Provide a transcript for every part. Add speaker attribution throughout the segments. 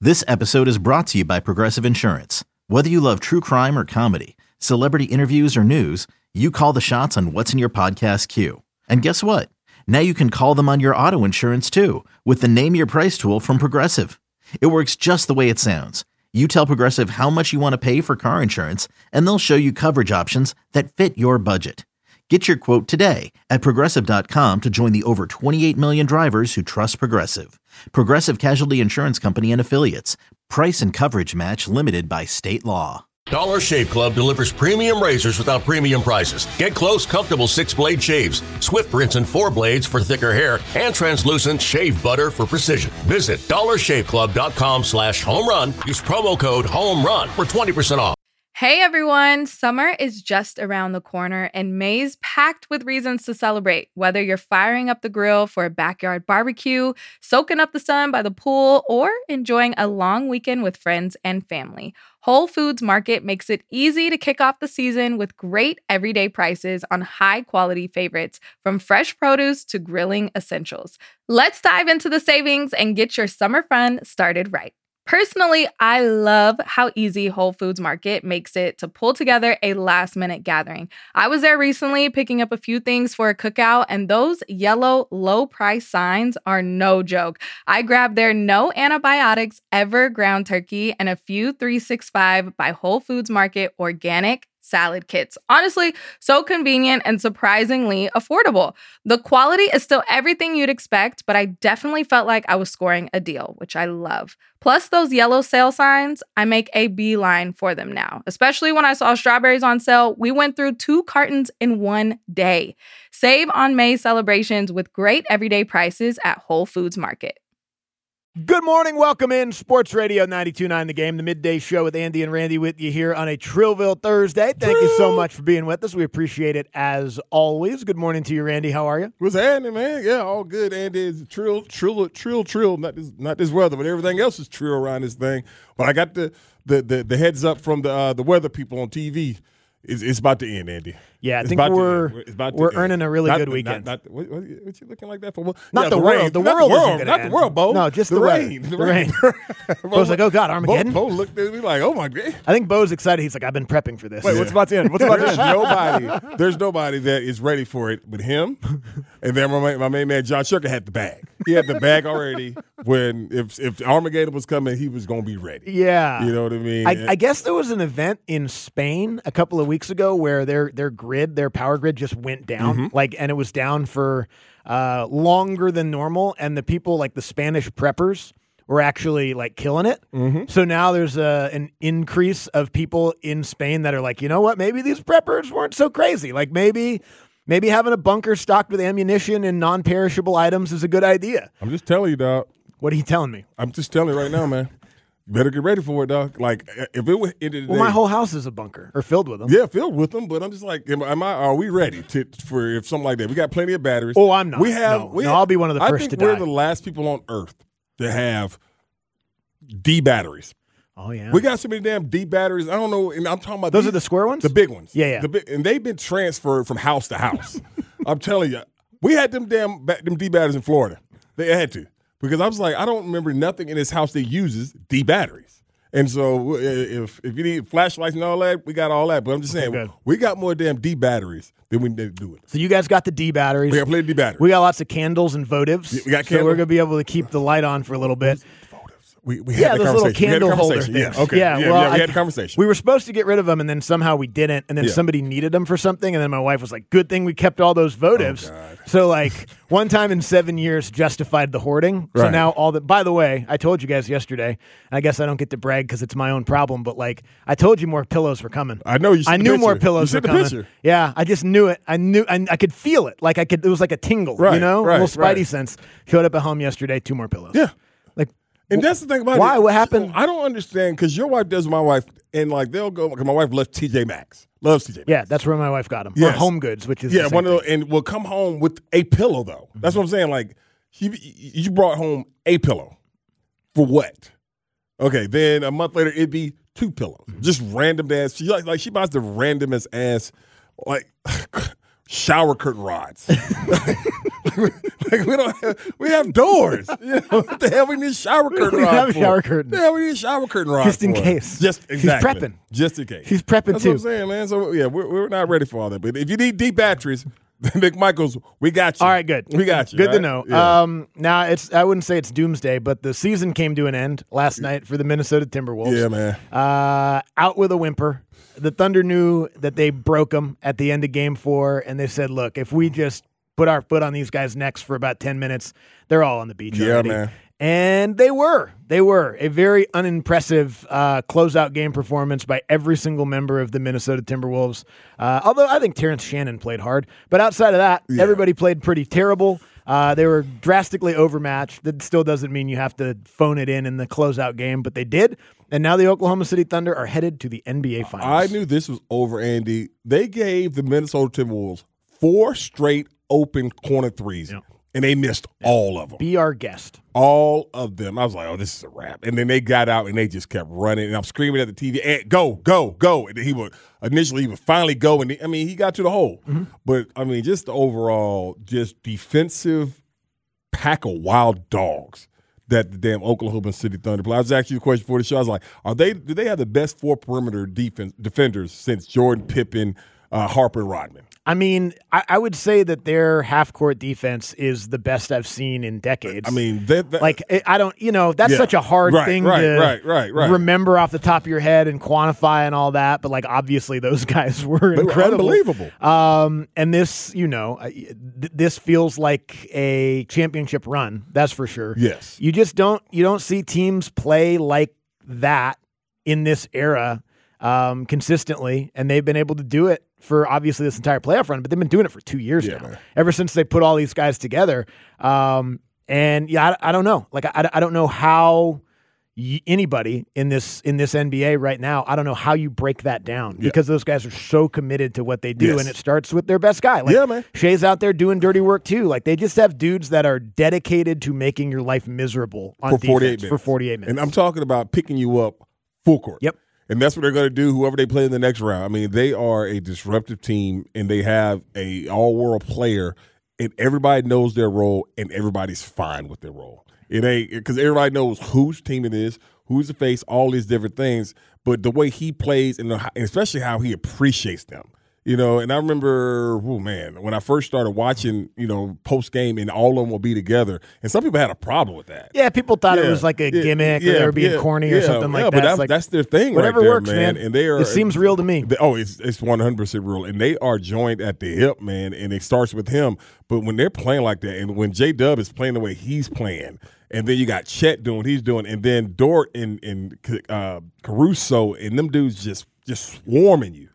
Speaker 1: This episode is brought to you by Progressive Insurance. Whether you love true crime or comedy, celebrity interviews or news, you call the shots on what's in your podcast queue. And guess what? Now you can call them on your auto insurance too with the Name Your Price tool from Progressive. It works just the way it sounds. You tell Progressive how much you want to pay for car insurance, and they'll show you coverage options that fit your budget. Get your quote today at Progressive.com to join the over 28 million drivers who trust Progressive. Progressive Casualty Insurance Company and Affiliates. Price and coverage match limited by state law.
Speaker 2: Dollar Shave Club delivers premium razors without premium prices. Get close, comfortable 6-blade shaves, Swift rinse and 4 blades for thicker hair, and translucent shave butter for precision. Visit dollarshaveclub.com/homerun. Use promo code HOMERUN for 20% off.
Speaker 3: Hey everyone, summer is just around the corner and May's packed with reasons to celebrate. Whether you're firing up the grill for a backyard barbecue, soaking up the sun by the pool, or enjoying a long weekend with friends and family, Whole Foods Market makes it easy to kick off the season with great everyday prices on high-quality favorites, from fresh produce to grilling essentials. Let's dive into the savings and get your summer fun started right. Personally, I love how easy Whole Foods Market makes it to pull together a last-minute gathering. I was there recently picking up a few things for a cookout, and those yellow low-price signs are no joke. I grabbed their no antibiotics ever ground turkey and a few 365 by Whole Foods Market organic salad kits. Honestly, so convenient and surprisingly affordable. The quality is still everything you'd expect, but I definitely felt like I was scoring a deal, which I love. Plus those yellow sale signs, I make a beeline for them now. Especially when I saw strawberries on sale, we went through 2 cartons in one day. Save on May celebrations with great everyday prices at Whole Foods Market.
Speaker 4: Good morning. Welcome in Sports Radio 92.9 The Game, the midday show with Andy and Randy with you here on a Trillville Thursday. Thank you so much for being with us. We appreciate it as always. Good morning to you, Randy. How are you?
Speaker 5: What's happening, man? Yeah, all good. Andy is trill. Not this weather, but everything else is trill around this thing. But I got the heads up from the weather people on TV. It's about to end, Andy.
Speaker 4: Yeah, I think we're earning a really good weekend.
Speaker 5: What you looking like that for? Well,
Speaker 4: not the world. The world isn't going to end.
Speaker 5: The world, Bo.
Speaker 4: No, just the rain.
Speaker 5: The rain.
Speaker 4: Bo's like, oh, God, Armageddon?
Speaker 5: Bo looked at me like, oh, my God.
Speaker 4: I think Bo's excited. He's like, I've been prepping for this.
Speaker 5: Wait, what's about to end? What's about to end? There's nobody that is ready for it but him. And then my main man, John Shucker, had the bag. He had the bag already. When if Armageddon was coming, he was going to be ready.
Speaker 4: Yeah.
Speaker 5: You know what I mean?
Speaker 4: I guess there was an event in Spain a couple of weeks ago where their power grid just went down, and it was down for longer than normal, and the people, like the Spanish preppers, were actually like killing it. So now there's an increase of people in Spain that are like, you know what, maybe these preppers weren't so crazy. Like maybe having a bunker stocked with ammunition and non-perishable items is a good idea.
Speaker 5: I'm just telling you, dog.
Speaker 4: What are you telling me?
Speaker 5: I'm just telling you right now, man. You better get ready for it, dog. Like, if it was end of the day,
Speaker 4: my whole house is a bunker, or filled with them.
Speaker 5: Yeah, filled with them. But I'm just like, are we ready for if something like that? We got plenty of batteries.
Speaker 4: Oh, I'm not. I'll be one of the first to die.
Speaker 5: I think we're the last people on Earth to have D batteries.
Speaker 4: Oh, yeah.
Speaker 5: We got so many damn D batteries. I don't know. And I'm talking about
Speaker 4: those are the square ones?
Speaker 5: The big ones.
Speaker 4: Yeah.
Speaker 5: And they've been transferred from house to house. I'm telling you. We had them them D batteries in Florida. They had to. Because I was like, I don't remember nothing in this house that uses D batteries. And so if you need flashlights and all that, we got all that. But I'm just saying, we got more damn D batteries than we need to do it.
Speaker 4: So you guys got the D batteries.
Speaker 5: We got plenty of D batteries.
Speaker 4: We got lots of candles and votives.
Speaker 5: We got candles.
Speaker 4: So we're going to be able to keep the light on for a little bit.
Speaker 5: We had the
Speaker 4: those little candle holder things.
Speaker 5: Yeah, okay. Yeah, we had a conversation.
Speaker 4: We were supposed to get rid of them, and then somehow we didn't, and then somebody needed them for something, and then my wife was like, good thing we kept all those votives.
Speaker 5: Oh,
Speaker 4: so, like, one time in 7 years justified the hoarding. So now by the way, I told you guys yesterday, and I guess I don't get to brag because it's my own problem, but, like, I told you more pillows were coming.
Speaker 5: I know. I
Speaker 4: knew more pillows were coming.
Speaker 5: Picture.
Speaker 4: Yeah, I just knew it. I could feel it. Like, it was like a tingle, you know? A little spidey sense. Showed up at home yesterday, 2 more pillows.
Speaker 5: Yeah. And that's the thing about it.
Speaker 4: Why? What happened?
Speaker 5: I don't understand, because your wife does with my wife, and like they'll go, because my wife loves TJ Maxx. Loves TJ Maxx.
Speaker 4: Yeah, that's where my wife got them.
Speaker 5: Yes.
Speaker 4: Or Home Goods, which is
Speaker 5: one of those, and will come home with a pillow, though. That's what I'm saying. Like, you brought home a pillow. For what? Okay, then a month later, it'd be 2 pillows. Just random ass. She buys the randomest ass, like, shower curtain rods. we have doors. You know, what the hell we need a shower curtain?
Speaker 4: We
Speaker 5: rod
Speaker 4: have a
Speaker 5: for?
Speaker 4: shower curtain.
Speaker 5: The hell we need a shower curtain rod
Speaker 4: Just in
Speaker 5: for?
Speaker 4: case.
Speaker 5: Just exactly.
Speaker 4: She's prepping.
Speaker 5: Just in case.
Speaker 4: She's prepping
Speaker 5: That's
Speaker 4: too.
Speaker 5: what I'm saying, man. So yeah, we're not ready for all that. But if you need deep batteries, McMichaels, we got you.
Speaker 4: All right, good.
Speaker 5: We got you.
Speaker 4: Good
Speaker 5: right?
Speaker 4: to know.
Speaker 5: Yeah.
Speaker 4: Now I wouldn't say it's doomsday, but the season came to an end last night for the Minnesota Timberwolves.
Speaker 5: Yeah, man.
Speaker 4: Out with a whimper. The Thunder knew that they broke them at the end of Game 4, and they said, "Look, if we just put our foot on these guys' necks for about 10 minutes, they're all on the beach already."
Speaker 5: Man.
Speaker 4: And they were a very unimpressive closeout game performance by every single member of the Minnesota Timberwolves. Although I think Terrence Shannon played hard, but outside of that, everybody played pretty terrible. They were drastically overmatched. That still doesn't mean you have to phone it in the closeout game, but they did. And now the Oklahoma City Thunder are headed to the NBA Finals.
Speaker 5: I knew this was over, Andy. They gave the Minnesota Timberwolves 4 straight open corner threes, and they missed all of them.
Speaker 4: Be our guest.
Speaker 5: All of them. I was like, oh, this is a wrap. And then they got out, and they just kept running. And I'm screaming at the TV, and go, go, go. And he would finally go. And he got to the hole. Mm-hmm. But, just the overall, just defensive pack of wild dogs that the damn Oklahoma City Thunder play. I was asking you a question before the show. I was like, do they have the best 4 perimeter defenders since Jordan, Pippen, Harper, and Rodman?
Speaker 4: I would say that their half-court defense is the best I've seen in decades. That's such a hard thing to remember off the top of your head and quantify and all that. But obviously those guys were incredible,
Speaker 5: unbelievable.
Speaker 4: And this, this feels like a championship run. That's for sure.
Speaker 5: Yes,
Speaker 4: you don't see teams play like that in this era consistently, and they've been able to do it for obviously this entire playoff run, but they've been doing it for 2 years now, ever since they put all these guys together. I don't know. I don't know how anybody in this NBA right now, I don't know how you break that down because those guys are so committed to what they do, and it starts with their best guy. Shea's out there doing dirty work too. They just have dudes that are dedicated to making your life miserable on defense for 48 minutes.
Speaker 5: And I'm talking about picking you up full court.
Speaker 4: Yep.
Speaker 5: And that's what they're going to do, whoever they play in the next round. They are a disruptive team, and they have a all-world player, and everybody knows their role, and everybody's fine with their role. It ain't because everybody knows whose team it is, who's the face, all these different things. But the way he plays, and especially how he appreciates them. And I remember, when I first started watching, post game, and all of them will be together, and some people had a problem with that.
Speaker 4: Yeah, people thought it was like a gimmick, or they were being corny or something like that.
Speaker 5: But that's their thing,
Speaker 4: whatever
Speaker 5: right there,
Speaker 4: works, man.
Speaker 5: And they are.
Speaker 4: It seems real to me.
Speaker 5: It's 100% real, and they are joined at the hip, man. And it starts with him. But when they're playing like that, and when J-Dub is playing the way he's playing, and then you got Chet doing what he's doing, and then Dort and Caruso, and them dudes just swarming you.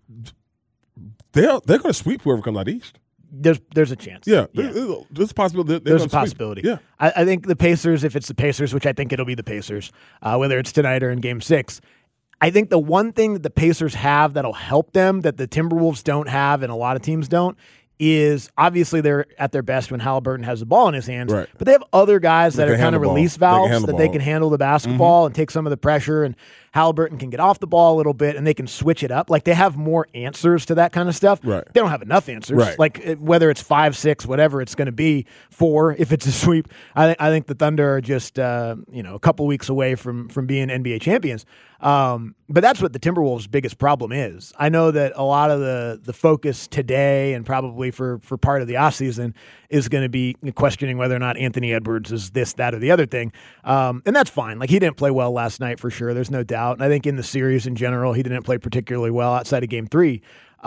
Speaker 5: They're going to sweep whoever comes out east.
Speaker 4: There's a chance.
Speaker 5: Yeah. There's a possibility.
Speaker 4: There's a possibility.
Speaker 5: Yeah.
Speaker 4: I think the Pacers, if it's the Pacers, which I think it'll be the Pacers, whether it's tonight or in Game 6, I think the one thing that the Pacers have that'll help them that the Timberwolves don't have and a lot of teams don't is obviously they're at their best when Halliburton has the ball in his hands,
Speaker 5: right.
Speaker 4: But they have other guys that are kind of release valves
Speaker 5: that
Speaker 4: they can handle the basketball and take some of the pressure, and Halliburton can get off the ball a little bit and they can switch it up. They have more answers to that kind of stuff.
Speaker 5: Right.
Speaker 4: They don't have enough answers.
Speaker 5: Right.
Speaker 4: Whether it's 5, 6, whatever it's going to be, 4 if it's a sweep. I think the Thunder are just a couple weeks away from being NBA champions. But that's what the Timberwolves' biggest problem is. I know that a lot of the focus today and probably for part of the offseason is going to be questioning whether or not Anthony Edwards is this, that, or the other thing. And that's fine. He didn't play well last night for sure. There's no doubt. And I think in the series in general, he didn't play particularly well outside of Game 3.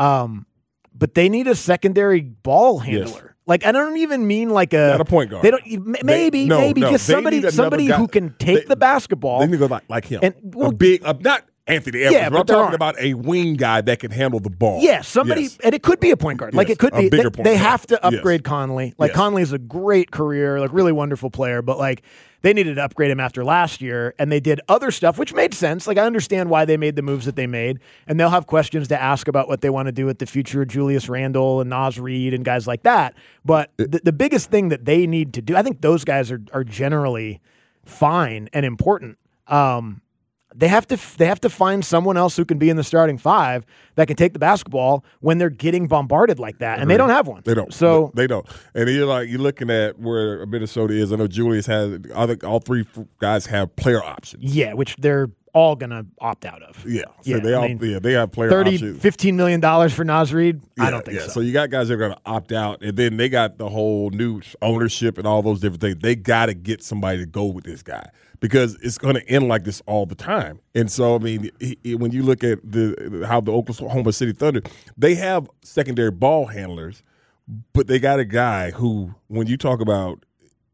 Speaker 4: But they need a secondary ball handler.
Speaker 5: Yes.
Speaker 4: I don't even mean not
Speaker 5: a point guard.
Speaker 4: They don't. Maybe just somebody who can take the basketball.
Speaker 5: They need to go like him.
Speaker 4: And
Speaker 5: not Anthony Edwards. But I'm talking about a wing guy that can handle the ball.
Speaker 4: Yeah, somebody, and it could be a point guard.
Speaker 5: Yes,
Speaker 4: it could be. They have to upgrade Conley. Conley's a great career, really wonderful player, but they needed to upgrade him after last year, and they did other stuff, which made sense. I understand why they made the moves that they made, and they'll have questions to ask about what they want to do with the future of Julius Randle and Naz Reid and guys like that. But the biggest thing that they need to do, I think those guys are generally fine and important. They have to find someone else who can be in the starting five that can take the basketball when they're getting bombarded like that, and they don't have one.
Speaker 5: They don't.
Speaker 4: So
Speaker 5: they don't. And you're looking at where Minnesota is. I know Julius has. I think all three guys have player options.
Speaker 4: Yeah, which they're all gonna opt out of.
Speaker 5: Yeah, so they have player options.
Speaker 4: $15 million for Naz Reid? I don't think so.
Speaker 5: So you got guys that are going to opt out, and then they got the whole new ownership and all those different things. They got to get somebody to go with this guy because it's going to end like this all the time. And so, I mean, when you look at how the Oklahoma City Thunder, they have secondary ball handlers, but they got a guy who, when you talk about,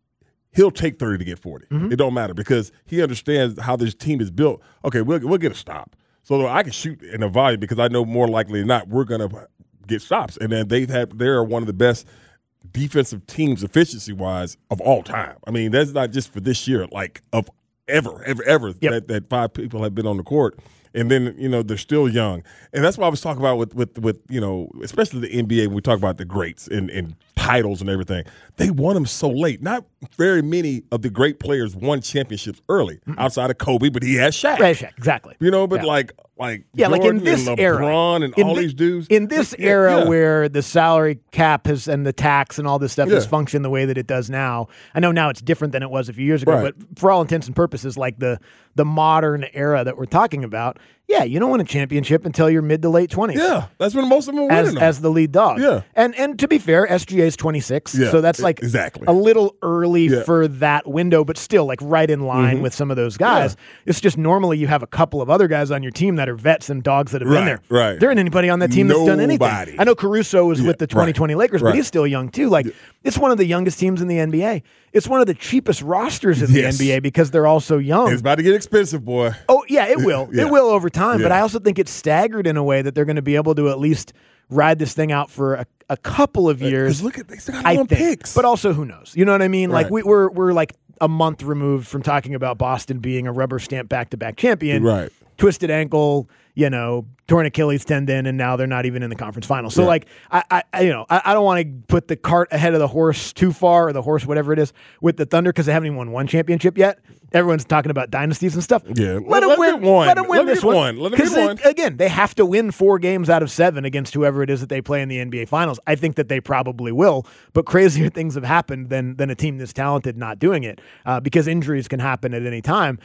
Speaker 5: he'll take 30 to get 40.
Speaker 4: Mm-hmm.
Speaker 5: It don't matter because he understands how this team is built. Okay, we'll get a stop. So I can shoot in a volume because I know more likely than not we're going to get stops. And then they're one of the best defensive teams efficiency-wise of all time. I mean, that's not just for this year, like of ever
Speaker 4: yep.
Speaker 5: that five people have been on the court. And then, they're still young. And that's what I was talking about with especially the NBA when we talk about the greats and titles and everything. They won them so late. Not very many of the great players won championships early outside of Kobe, but he had Shaq.
Speaker 4: Right, Shaq, exactly.
Speaker 5: But like Jordan
Speaker 4: like in this
Speaker 5: and
Speaker 4: era,
Speaker 5: LeBron and all these dudes.
Speaker 4: In this era where the salary cap and the tax and all this stuff has functioned the way that it does now, I know now it's different than it was a few years ago,
Speaker 5: right.
Speaker 4: but for all intents and purposes, like the modern era that we're talking about, you don't win a championship until you're mid to late 20s.
Speaker 5: Yeah, that's when most of them are winning
Speaker 4: as the lead dog.
Speaker 5: Yeah.
Speaker 4: And to be fair, SGA is 26, so that's like
Speaker 5: exactly
Speaker 4: a little early for that window, but still like right in line with some of those guys. Yeah. It's just normally you have a couple of other guys on your team that are vets and dogs that have been there.
Speaker 5: Right.
Speaker 4: There ain't anybody on that team that's done anything. I know Caruso was with the 2020 Lakers, but he's still young too. Like it's one of the youngest teams in the NBA. It's one of the cheapest rosters in the NBA because they're all so young.
Speaker 5: It's about to get expensive, boy.
Speaker 4: Oh, yeah, it will. It will over time, but I also think it's staggered in a way that they're going to be able to at least ride this thing out for a couple of years.
Speaker 5: Look at they still got one picks.
Speaker 4: But also, who knows? You know what I mean?
Speaker 5: Right.
Speaker 4: Like we're like a month removed from talking about Boston being a rubber stamp back-to-back champion.
Speaker 5: Right.
Speaker 4: Twisted ankle, torn Achilles tendon, and now they're not even in the conference final. So, like, I don't want to put the cart ahead of the horse too far, or the horse, whatever it is, with the Thunder because they haven't even won one championship yet. Everyone's talking about dynasties and stuff.
Speaker 5: Yeah,
Speaker 4: let them win one. Let them win this one.
Speaker 5: Let them win one.
Speaker 4: Again, they have to win 4 games out of 7 against whoever it is that they play in the NBA Finals. I think that they probably will, but crazier things have happened than a team this talented not doing it because injuries can happen at any time.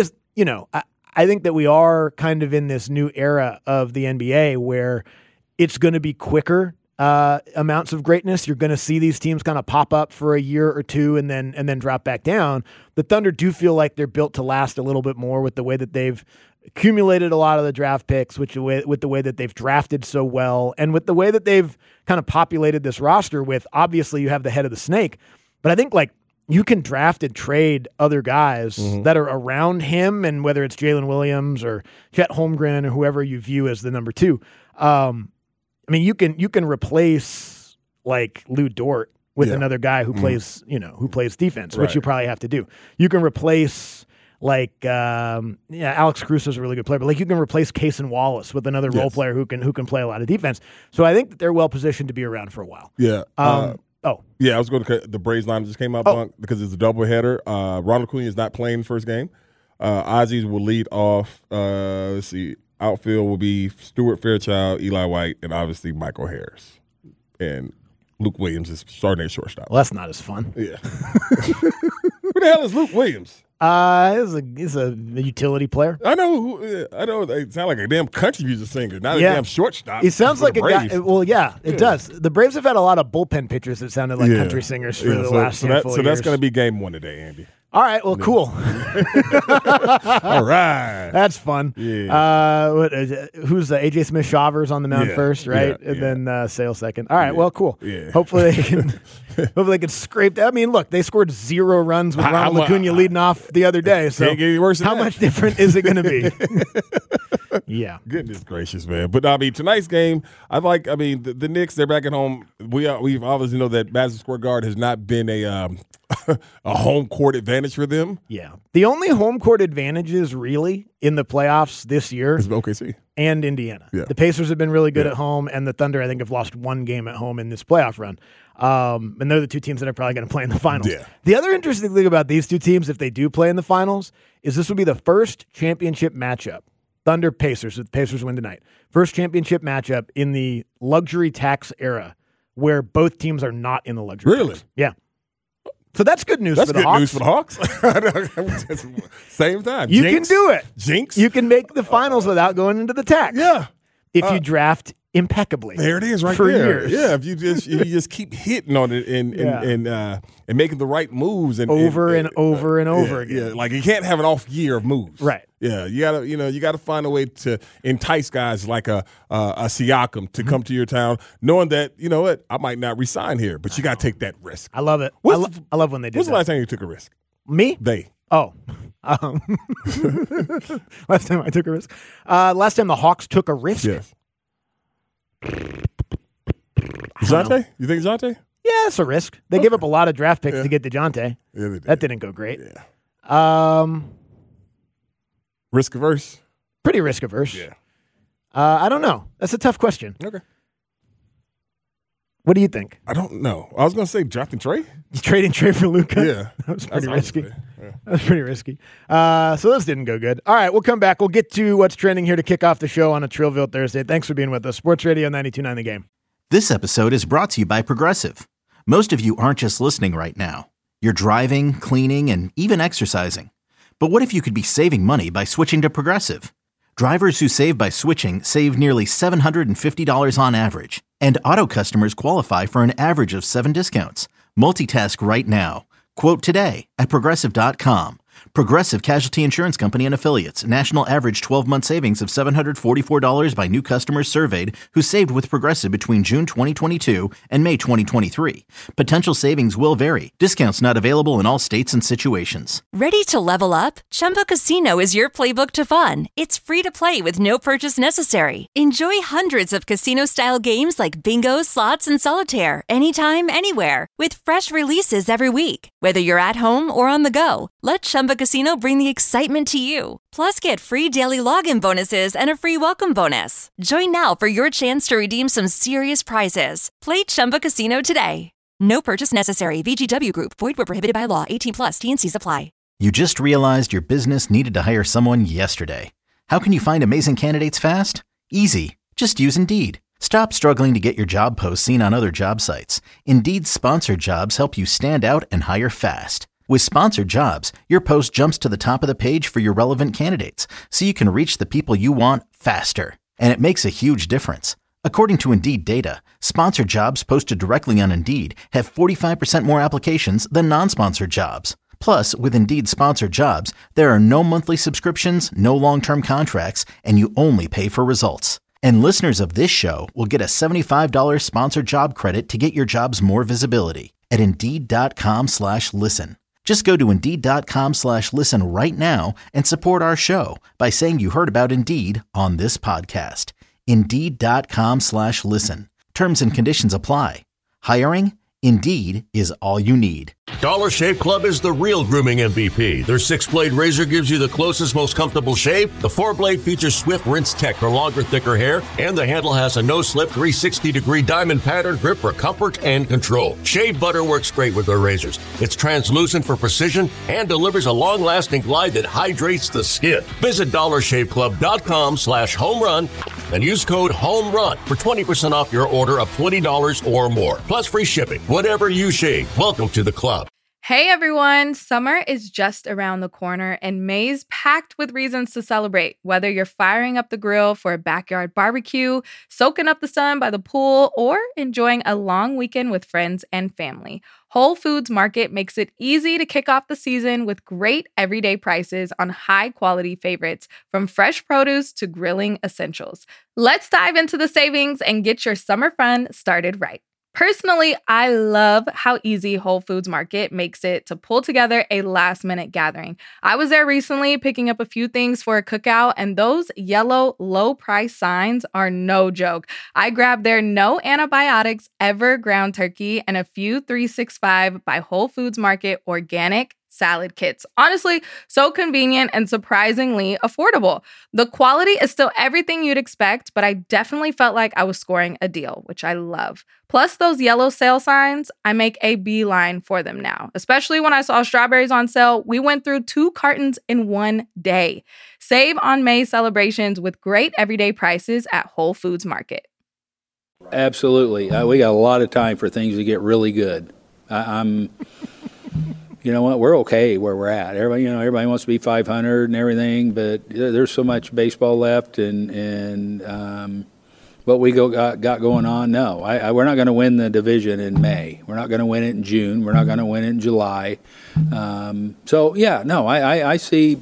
Speaker 4: I think that we are kind of in this new era of the NBA where it's going to be quicker amounts of greatness. You're going to see these teams kind of pop up for a year or two and then drop back down. The Thunder do feel like they're built to last a little bit more with the way that they've accumulated a lot of the draft picks, with the way that they've drafted so well, and with the way that they've kind of populated this roster with, obviously you have the head of the snake, but I think like you can draft and trade other guys that are around him, and whether it's Jalen Williams or Chet Holmgren or whoever you view as the number 2. You can replace like Lou Dort with another guy who plays defense, which you probably have to do. You can replace like Alex Caruso is a really good player, but like you can replace Cason Wallace with another role player who can play a lot of defense. So I think that they're well positioned to be around for a while.
Speaker 5: Yeah. I was going to the Braves line just came out because it's a doubleheader. Ronald Acuna is not playing the first game. Ozzie will lead off. Let's see. Outfield will be Stuart Fairchild, Eli White, and obviously Michael Harris. And Luke Williams is starting at shortstop.
Speaker 4: Well, that's not as fun.
Speaker 5: Yeah. Who the hell is Luke Williams?
Speaker 4: He's a utility player.
Speaker 5: I know. They sound like a damn country music singer, not a damn shortstop.
Speaker 4: He sounds like a guy. Well, it does. The Braves have had a lot of bullpen pitchers that sounded like country singers for the last handful of years.
Speaker 5: So that's going to be game 1 today, Andy.
Speaker 4: All right. Well, cool.
Speaker 5: All right.
Speaker 4: That's fun.
Speaker 5: Yeah.
Speaker 4: Who's AJ Smith-Shawver's on the mound first, right?
Speaker 5: Yeah,
Speaker 4: and then Sale second. All right. Well, cool.
Speaker 5: Yeah.
Speaker 4: Hopefully they can scrape that. I mean, look, they scored 0 runs with Ronald Acuna leading off the other day. So
Speaker 5: can't get any worse than
Speaker 4: how
Speaker 5: that.
Speaker 4: much different is it going to be? Yeah.
Speaker 5: Goodness gracious, man. But I mean, tonight's game, the Knicks, they're back at home. We've obviously know that Madison Square Garden has not been a home court advantage for them.
Speaker 4: Yeah. The only home court advantages really in the playoffs this year
Speaker 5: is OKC
Speaker 4: and Indiana.
Speaker 5: Yeah.
Speaker 4: The Pacers have been really good at home, and the Thunder, I think, have lost 1 game at home in this playoff run. And they're the two teams that are probably going to play in the finals.
Speaker 5: Yeah.
Speaker 4: The other interesting thing about these two teams, if they do play in the finals, is this will be the first championship matchup. Thunder Pacers, if the Pacers win tonight. First championship matchup in the luxury tax era where both teams are not in the luxury tax. Yeah. So that's good news for the Hawks.
Speaker 5: That's good news for the Hawks. Same time.
Speaker 4: You can do it.
Speaker 5: Jinx.
Speaker 4: You can make the finals without going into the tax.
Speaker 5: Yeah.
Speaker 4: If you draft impeccably.
Speaker 5: There it is right
Speaker 4: for
Speaker 5: there.
Speaker 4: Years.
Speaker 5: Yeah, if you just keep hitting on it and making the right moves and
Speaker 4: over and over again.
Speaker 5: Yeah, like you can't have an off year of moves.
Speaker 4: Right.
Speaker 5: Yeah, you gotta find a way to entice guys like a Siakam to come to your town, knowing that, you know what, I might not resign here, but you gotta take that risk.
Speaker 4: I love it. I love when they do that.
Speaker 5: When's the last time you took a risk?
Speaker 4: Me?
Speaker 5: They.
Speaker 4: Oh. Last time I took a risk. Last time the Hawks took a risk.
Speaker 5: Yes. DeJounte? You think DeJounte?
Speaker 4: Yeah, it's a risk. They gave up a lot of draft picks to get DeJounte.
Speaker 5: Yeah, they did.
Speaker 4: That didn't go great.
Speaker 5: Yeah. Risk averse?
Speaker 4: Pretty risk averse.
Speaker 5: Yeah.
Speaker 4: I don't know. That's a tough question.
Speaker 5: Okay.
Speaker 4: What do you think?
Speaker 5: I don't know. I was going to say drafting Trey.
Speaker 4: Trading Trey for Luka?
Speaker 5: Yeah.
Speaker 4: That was pretty risky.
Speaker 5: Yeah.
Speaker 4: That was pretty risky. So those didn't go good. All right, we'll come back. We'll get to what's trending here to kick off the show on a Trillville Thursday. Thanks for being with us. Sports Radio 92.9 The Game.
Speaker 1: This episode is brought to you by Progressive. Most of you aren't just listening right now. You're driving, cleaning, and even exercising. But what if you could be saving money by switching to Progressive? Drivers who save by switching save nearly $750 on average. And auto customers qualify for an average of 7 discounts. Multitask right now. Quote today at Progressive.com. Progressive Casualty Insurance Company and Affiliates. National average 12-month savings of $744 by new customers surveyed who saved with Progressive between June 2022 and May 2023. Potential savings will vary. Discounts not available in all states and situations.
Speaker 6: Ready to level up? Chumba Casino is your playbook to fun. It's free to play with no purchase necessary. Enjoy hundreds of casino-style games like bingo, slots, and solitaire anytime, anywhere with fresh releases every week. Whether you're at home or on the go, let Chumba Casino bring the excitement to you. Plus, get free daily login bonuses and a free welcome bonus. Join now for your chance to redeem some serious prizes. Play Chumba Casino today. No purchase necessary. VGW Group. Void where prohibited by law. 18+. T&Cs apply.
Speaker 1: You just realized your business needed to hire someone yesterday. How can you find amazing candidates fast? Easy. Just use Indeed. Stop struggling to get your job posts seen on other job sites. Indeed's sponsored jobs help you stand out and hire fast. With sponsored jobs, your post jumps to the top of the page for your relevant candidates, so you can reach the people you want faster. And it makes a huge difference. According to Indeed data, sponsored jobs posted directly on Indeed have 45% more applications than non-sponsored jobs. Plus, with Indeed sponsored jobs, there are no monthly subscriptions, no long-term contracts, and you only pay for results. And listeners of this show will get a $75 sponsored job credit to get your jobs more visibility at Indeed.com/listen. Just go to Indeed.com/listen right now and support our show by saying you heard about Indeed on this podcast. Indeed.com/listen. Terms and conditions apply. Hiring? Indeed is all you need.
Speaker 2: Dollar Shave Club is the real grooming MVP. Their 6-blade razor gives you the closest, most comfortable shave. The 4-blade features Swift Rinse Tech for longer, thicker hair, and the handle has a no-slip 360-degree diamond pattern grip for comfort and control. Shave butter works great with their razors. It's translucent for precision and delivers a long-lasting glide that hydrates the skin. Visit DollarShaveClub.com/homerun and use code HOMERUN for 20% off your order of $20 or more, plus free shipping. Whatever you shave, welcome to the club.
Speaker 3: Hey everyone, summer is just around the corner and May's packed with reasons to celebrate. Whether you're firing up the grill for a backyard barbecue, soaking up the sun by the pool, or enjoying a long weekend with friends and family, Whole Foods Market makes it easy to kick off the season with great everyday prices on high-quality favorites, from fresh produce to grilling essentials. Let's dive into the savings and get your summer fun started right. Personally, I love how easy Whole Foods Market makes it to pull together a last-minute gathering. I was there recently picking up a few things for a cookout, and those yellow low-price signs are no joke. I grabbed their no antibiotics ever ground turkey and a few 365 by Whole Foods Market organic salad kits. Honestly, so convenient and surprisingly affordable. The quality is still everything you'd expect, but I definitely felt like I was scoring a deal, which I love. Plus those yellow sale signs, I make a beeline for them now. Especially when I saw strawberries on sale, we went through 2 cartons in one day. Save on May celebrations with great everyday prices at Whole Foods Market.
Speaker 7: Absolutely. We got a lot of time for things to get really good. I'm you know what? We're okay where we're at. Everybody wants to be 500 and everything, but there's so much baseball left, and what we got going on. No, we're not going to win the division in May. We're not going to win it in June. We're not going to win it in July. I see.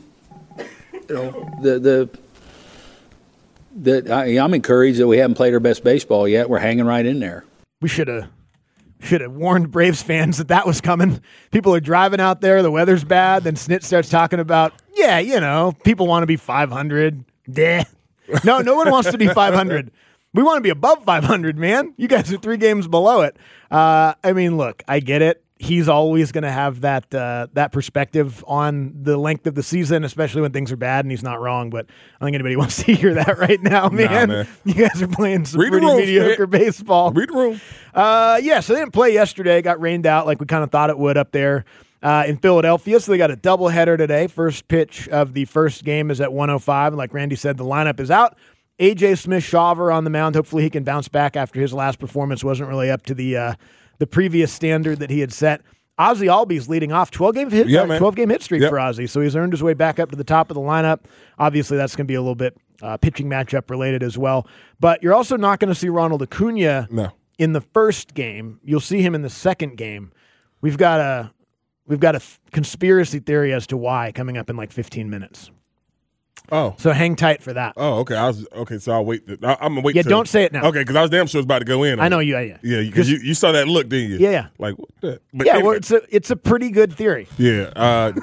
Speaker 7: I'm encouraged that we haven't played our best baseball yet. We're hanging right in there.
Speaker 4: We should have warned Braves fans that was coming. People are driving out there. The weather's bad. Then Snit starts talking about, people want to be 500. No one wants to be 500. We want to be above 500, man. You guys are 3 games below it. Look, I get it. He's always going to have that perspective on the length of the season, especially when things are bad, and he's not wrong. But I don't think anybody wants to hear that right now, man. Nah, man. You guys are playing some pretty mediocre baseball.
Speaker 5: Read the room.
Speaker 4: So they didn't play yesterday. Got rained out like we kind of thought it would up there in Philadelphia. So they got a doubleheader today. First pitch of the first game is at 1:05. And like Randy said, the lineup is out. A.J. Smith-Shawver on the mound. Hopefully he can bounce back after his last performance wasn't really up to the previous standard that he had set. Ozzie Albies leading off 12-game hit streak for Ozzie, so he's earned his way back up to the top of the lineup. Obviously, that's going to be a little bit pitching matchup related as well. But you're also not going to see Ronald Acuna in the first game. You'll see him in the second game. We've got a conspiracy theory as to why coming up in like 15 minutes.
Speaker 5: Oh,
Speaker 4: so hang tight for that.
Speaker 5: Oh, okay. So I'll wait. I'm gonna wait.
Speaker 4: Yeah, don't say it now.
Speaker 5: Okay, because I was damn sure it's about to go in.
Speaker 4: I know you. Yeah.
Speaker 5: Because you saw that look, didn't you?
Speaker 4: Yeah.
Speaker 5: Like what the? But
Speaker 4: yeah. Anyway. Well, it's a pretty good theory.
Speaker 5: Yeah.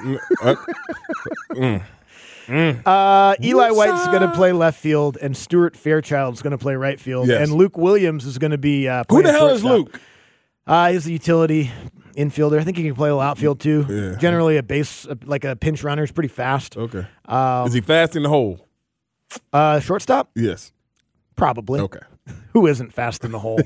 Speaker 4: Eli White's going to play left field, and Stuart Fairchild's going to play right field, and Luke Williams is going to be.
Speaker 5: Who the hell is Luke?
Speaker 4: He's a utility infielder. I think he can play a little outfield too. Yeah. Generally a base, like a pinch runner. He's pretty fast.
Speaker 5: Okay. Is he fast in the hole?
Speaker 4: Shortstop?
Speaker 5: Yes.
Speaker 4: Probably.
Speaker 5: Okay.
Speaker 4: Who isn't fast in the hole?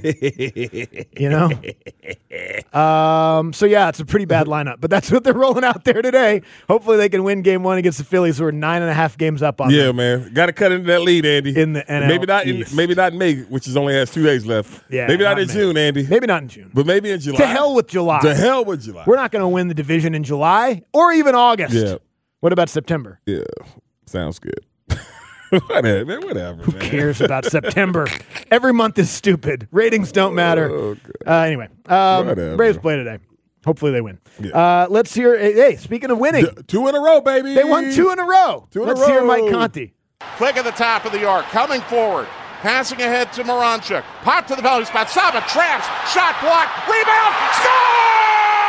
Speaker 4: So yeah, it's a pretty bad lineup, but that's what they're rolling out there today. Hopefully they can win game 1 against the Phillies, who are 9.5 games up on them.
Speaker 5: Yeah, man. Got to cut into that lead, Andy.
Speaker 4: In the NL
Speaker 5: maybe not in May, which is only has 2 days left.
Speaker 4: Yeah.
Speaker 5: Maybe not in June, Andy.
Speaker 4: Maybe not in June.
Speaker 5: But maybe in July.
Speaker 4: To hell with July. We're not going to win the division in July or even August.
Speaker 5: Yeah.
Speaker 4: What about September?
Speaker 5: Yeah. Sounds good. Whatever.
Speaker 4: Who cares about September? Every month is stupid. Ratings don't matter. Anyway, Braves play today. Hopefully they win. Yeah. Let's hear. Hey, speaking of winning,
Speaker 5: 2 in a row, baby.
Speaker 4: They won 2 in a row. Let's hear Mike Conti.
Speaker 8: Flick at the top of the arc, coming forward, passing ahead to Moranchuk. Pop to the penalty spot. Saba traps. Shot blocked. Rebound. Score!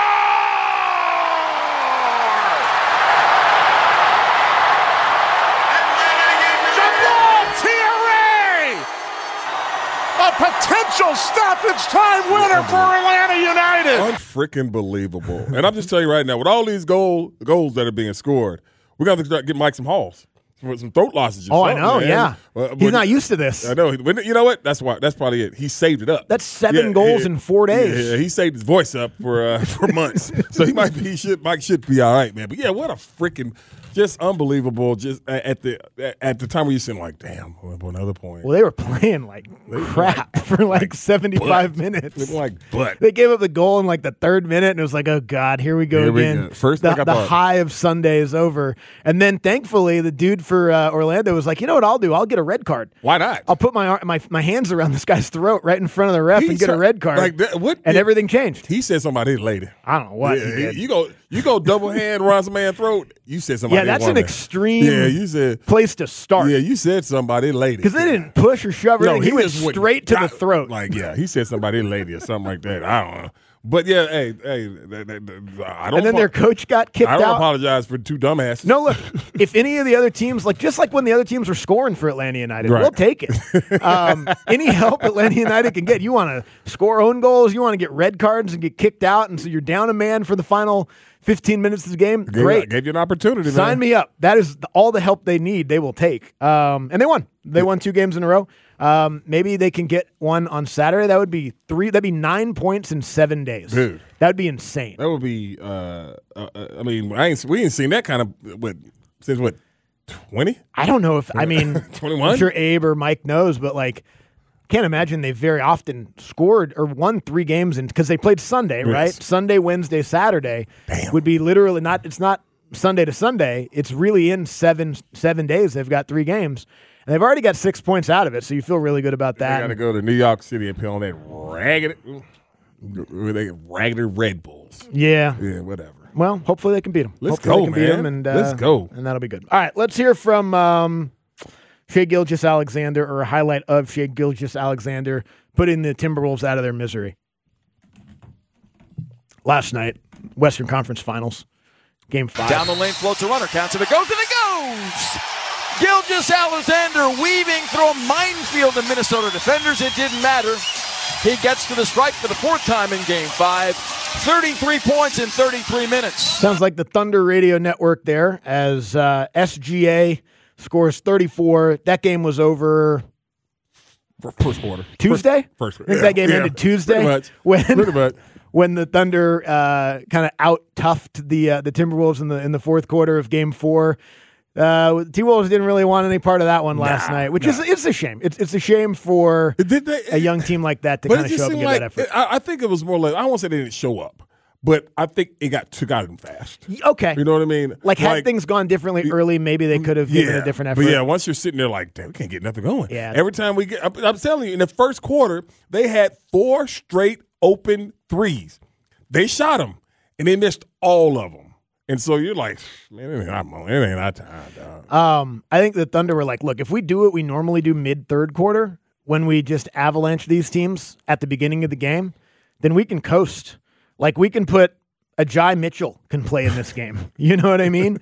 Speaker 8: Potential stoppage time winner for Atlanta United.
Speaker 5: Unfreaking believable. And I'm just telling you right now, with all these goals that are being scored, we're going to start getting Mike some hauls. Some throat lozenges.
Speaker 4: Oh, I know, man. Yeah. He's not used to this.
Speaker 5: I know. You know what? That's probably it. He saved it up.
Speaker 4: That's 7 goals in 4 days.
Speaker 5: Yeah, he saved his voice up for months. So Mike should be all right, man. But yeah, what a freaking just unbelievable. Just at the time where you're saying like, damn, another point.
Speaker 4: Well, they were playing like crap for like 75 minutes.
Speaker 5: They were like butt.
Speaker 4: They gave up the goal in like the 3rd minute, and it was like, oh God, here we go again.
Speaker 5: First,
Speaker 4: the high of Sunday is over, and then thankfully the dude for Orlando was like, you know what I'll do? I'll get a red card.
Speaker 5: Why not?
Speaker 4: I'll put my hands around this guy's throat right in front of the ref and get a red card.
Speaker 5: Like that,
Speaker 4: and everything changed.
Speaker 5: He said somebody's lady.
Speaker 4: I don't know what he did.
Speaker 5: You go double hand around some man's throat. You said somebody.
Speaker 4: Yeah, that's an extreme.
Speaker 5: You said
Speaker 4: place to start.
Speaker 5: Yeah, you said somebody lady
Speaker 4: because they didn't push or shove or anything. He went straight to the throat.
Speaker 5: Like he said somebody lady or something like that. I don't know. But yeah, hey, I don't.
Speaker 4: And then their coach got kicked out.
Speaker 5: I don't apologize for 2 dumbasses.
Speaker 4: No, look, if any of the other teams, just like when the other teams were scoring for Atlanta United, we'll take it. Any help Atlanta United can get. You want to score own goals, you want to get red cards and get kicked out, and so you're down a man for the final 15 minutes of the game, great.
Speaker 5: Gave you an opportunity, man.
Speaker 4: Sign me up. That is all the help they need, they will take. And they won. They won 2 games in a row. Maybe they can get one on Saturday. That would be 9 points in 7 days.
Speaker 5: Dude.
Speaker 4: That would be insane.
Speaker 5: That would be, we ain't seen that kind of, since 20?
Speaker 4: I don't know if,
Speaker 5: 21?
Speaker 4: I'm sure Abe or Mike knows, but can't imagine they very often scored or won 3 games because they played Sunday, right? Sunday, Wednesday, Saturday would be literally it's not Sunday to Sunday. It's really in 7 days. They've got 3 games. And they've already got 6 points out of it, so you feel really good about that.
Speaker 5: They got to go to New York City and play on that raggedy Red Bulls.
Speaker 4: Yeah.
Speaker 5: Yeah, whatever.
Speaker 4: Well, hopefully they can beat them.
Speaker 5: Let's go, man. Let's go.
Speaker 4: And that'll be good. All right, let's hear from Shai Gilgeous-Alexander, or a highlight of Shai Gilgeous-Alexander putting the Timberwolves out of their misery. Last night, Western Conference Finals, Game 5.
Speaker 9: Down the lane, floats a runner, counts it, it goes, and it goes! Gilgeous-Alexander weaving through a minefield of Minnesota defenders. It didn't matter. He gets to the strike for the 4th time in Game 5. 33 points in 33 minutes.
Speaker 4: Sounds like the Thunder Radio Network there as SGA scores 34. That game was over
Speaker 5: first quarter.
Speaker 4: Tuesday?
Speaker 5: First
Speaker 4: I think that game ended Tuesday.
Speaker 5: Pretty much.
Speaker 4: When the Thunder kind of out-toughed the Timberwolves in the 4th quarter of Game 4. T-Wolves didn't really want any part of that one last night, which is it's a shame. It's a shame for a young team like that to kind of show up and give that effort.
Speaker 5: I think it was more like, I won't say they didn't show up, but I think it took out of them fast.
Speaker 4: Okay.
Speaker 5: You know what I mean?
Speaker 4: Had things gone differently early, maybe they could have given a different effort.
Speaker 5: But once you're sitting there like, damn, we can't get nothing going.
Speaker 4: Yeah.
Speaker 5: Every time we get, I'm telling you, in the first quarter, they had 4 straight open threes. They shot them, and they missed all of them. And so you're like, man, it ain't our time, dog.
Speaker 4: I think the Thunder were like, look, if we do what we normally do mid-3rd quarter, when we just avalanche these teams at the beginning of the game, then we can coast. We can put Ajay Mitchell can play in this game. You know what I mean?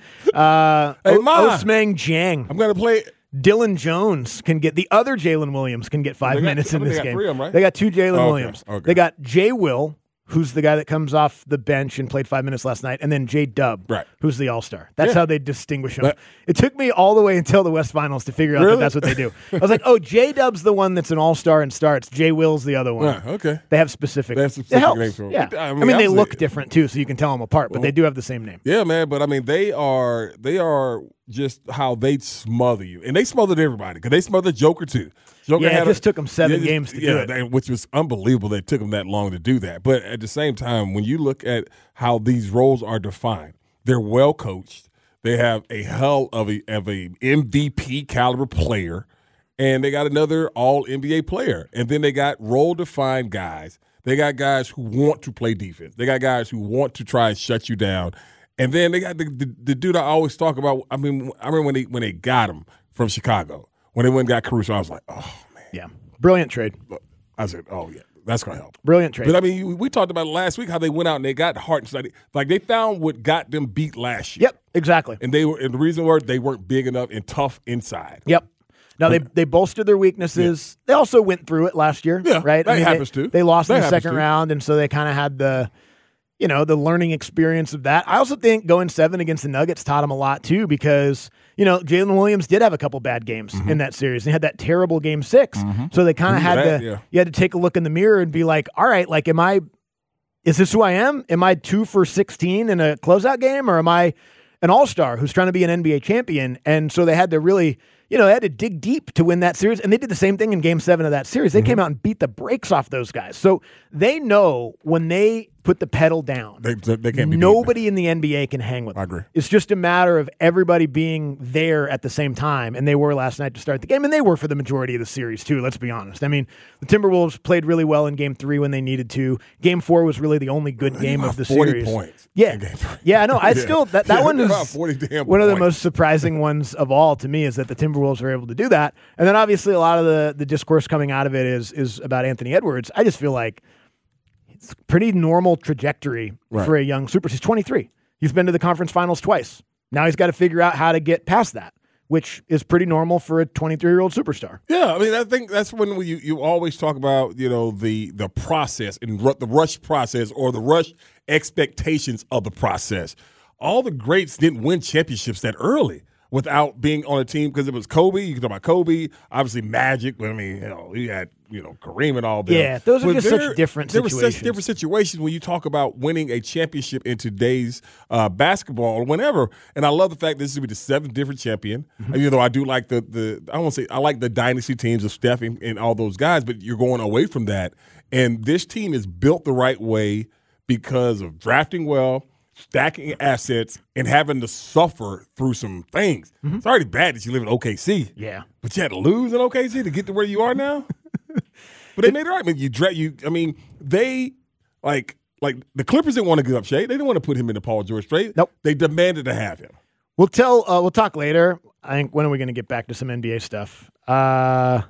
Speaker 4: Ousmane Dieng.
Speaker 5: I'm going to play.
Speaker 4: Dylan Jones can get, the other Jalen Williams can get 5 minutes in this game.
Speaker 5: 3 of them, right?
Speaker 4: They got 2 Jalen Williams.
Speaker 5: Okay.
Speaker 4: They got Jay Will, who's the guy that comes off the bench and played 5 minutes last night, and then J-Dub, who's the all-star. That's how they distinguish them. It took me all the way until the West Finals to figure out that that's what they do. I was like, J-Dub's the one that's an all-star and starts. J-Will's the other one.
Speaker 5: Okay.
Speaker 4: They have specific names for them. Yeah. I mean they look different, too, so you can tell them apart, but they do have the same name.
Speaker 5: Yeah, man, but, I mean, they are just how they smother you. And they smothered everybody, because they smothered Joker, too.
Speaker 4: It just took them 7 games to do it.
Speaker 5: Which was unbelievable that it took them that long to do that. But at the same time, when you look at how these roles are defined, they're well coached. They have a hell of a MVP caliber player, and they got another all NBA player. And then they got role defined guys. They got guys who want to play defense. They got guys who want to try and shut you down. And then they got the dude I always talk about. I mean, I remember when they got him from Chicago. When they went and got Caruso, I was like, oh, man.
Speaker 4: Yeah. Brilliant trade.
Speaker 5: I said, oh, yeah, that's going to help.
Speaker 4: Brilliant trade.
Speaker 5: But, I mean, we talked about it last week, how they went out and they got heart. Like, they found what got them beat last year.
Speaker 4: Yep, exactly.
Speaker 5: And the reason was they weren't big enough and tough inside.
Speaker 4: Yep. Now, they bolstered their weaknesses. Yeah. They also went through it last year, right?
Speaker 5: That happens, too.
Speaker 4: They lost in the second round, and so they kind of had the learning experience of that. I also think going 7 against the Nuggets taught them a lot, too, because – Jalen Williams did have a couple bad games in that series. They had that terrible Game 6. So they kind of had you had to take a look in the mirror and be like, all right, is this who I am? Am I 2 for 16 in a closeout game, or am I an all-star who's trying to be an NBA champion? And so they had to really, they had to dig deep to win that series. And they did the same thing in Game 7 of that series. They came out and beat the brakes off those guys. So they know when they put the pedal down,
Speaker 5: they can't be
Speaker 4: nobody in the NBA can hang with them.
Speaker 5: I agree.
Speaker 4: It's just a matter of everybody being there at the same time, and they were last night to start the game, and they were for the majority of the series too, let's be honest. I mean, the Timberwolves played really well in Game 3 when they needed to. Game 4 was really the only good game of the
Speaker 5: 40
Speaker 4: series.
Speaker 5: Points
Speaker 4: yeah.
Speaker 5: in Game 3.
Speaker 4: Yeah, no, I still that one is one of the
Speaker 5: points.
Speaker 4: most surprising ones of all to me, is that the Timberwolves were able to do that. And then obviously a lot of the discourse coming out of it is about Anthony Edwards. I just feel like it's a pretty normal trajectory for a young super. He's 23. He's been to the conference finals twice. Now he's got to figure out how to get past that, which is pretty normal for a 23-year-old superstar.
Speaker 5: Yeah, I mean, I think that's when you always talk about, the process and the rush process or the rush expectations of the process. All the greats didn't win championships that early without being on a team, because it was Kobe. You can talk about Kobe, obviously Magic. But I mean, you had Kareem and all that.
Speaker 4: Yeah, those are just such different situations.
Speaker 5: There were such different situations when you talk about winning a championship in today's basketball or whenever. And I love the fact this will be the 7th different champion. Mm-hmm. Even though I do like I like the dynasty teams of Steph and all those guys, but you're going away from that. And this team is built the right way because of drafting well, stacking assets, and having to suffer through some things. Mm-hmm. It's already bad that you live in OKC.
Speaker 4: Yeah.
Speaker 5: But you had to lose in OKC to get to where you are now? But they made it right. I mean, they like the Clippers didn't want to give up Shea. They didn't want to put him in the Paul George trade.
Speaker 4: Nope.
Speaker 5: They demanded to have him.
Speaker 4: We'll talk later. I think, when are we going to get back to some NBA stuff? 1:00.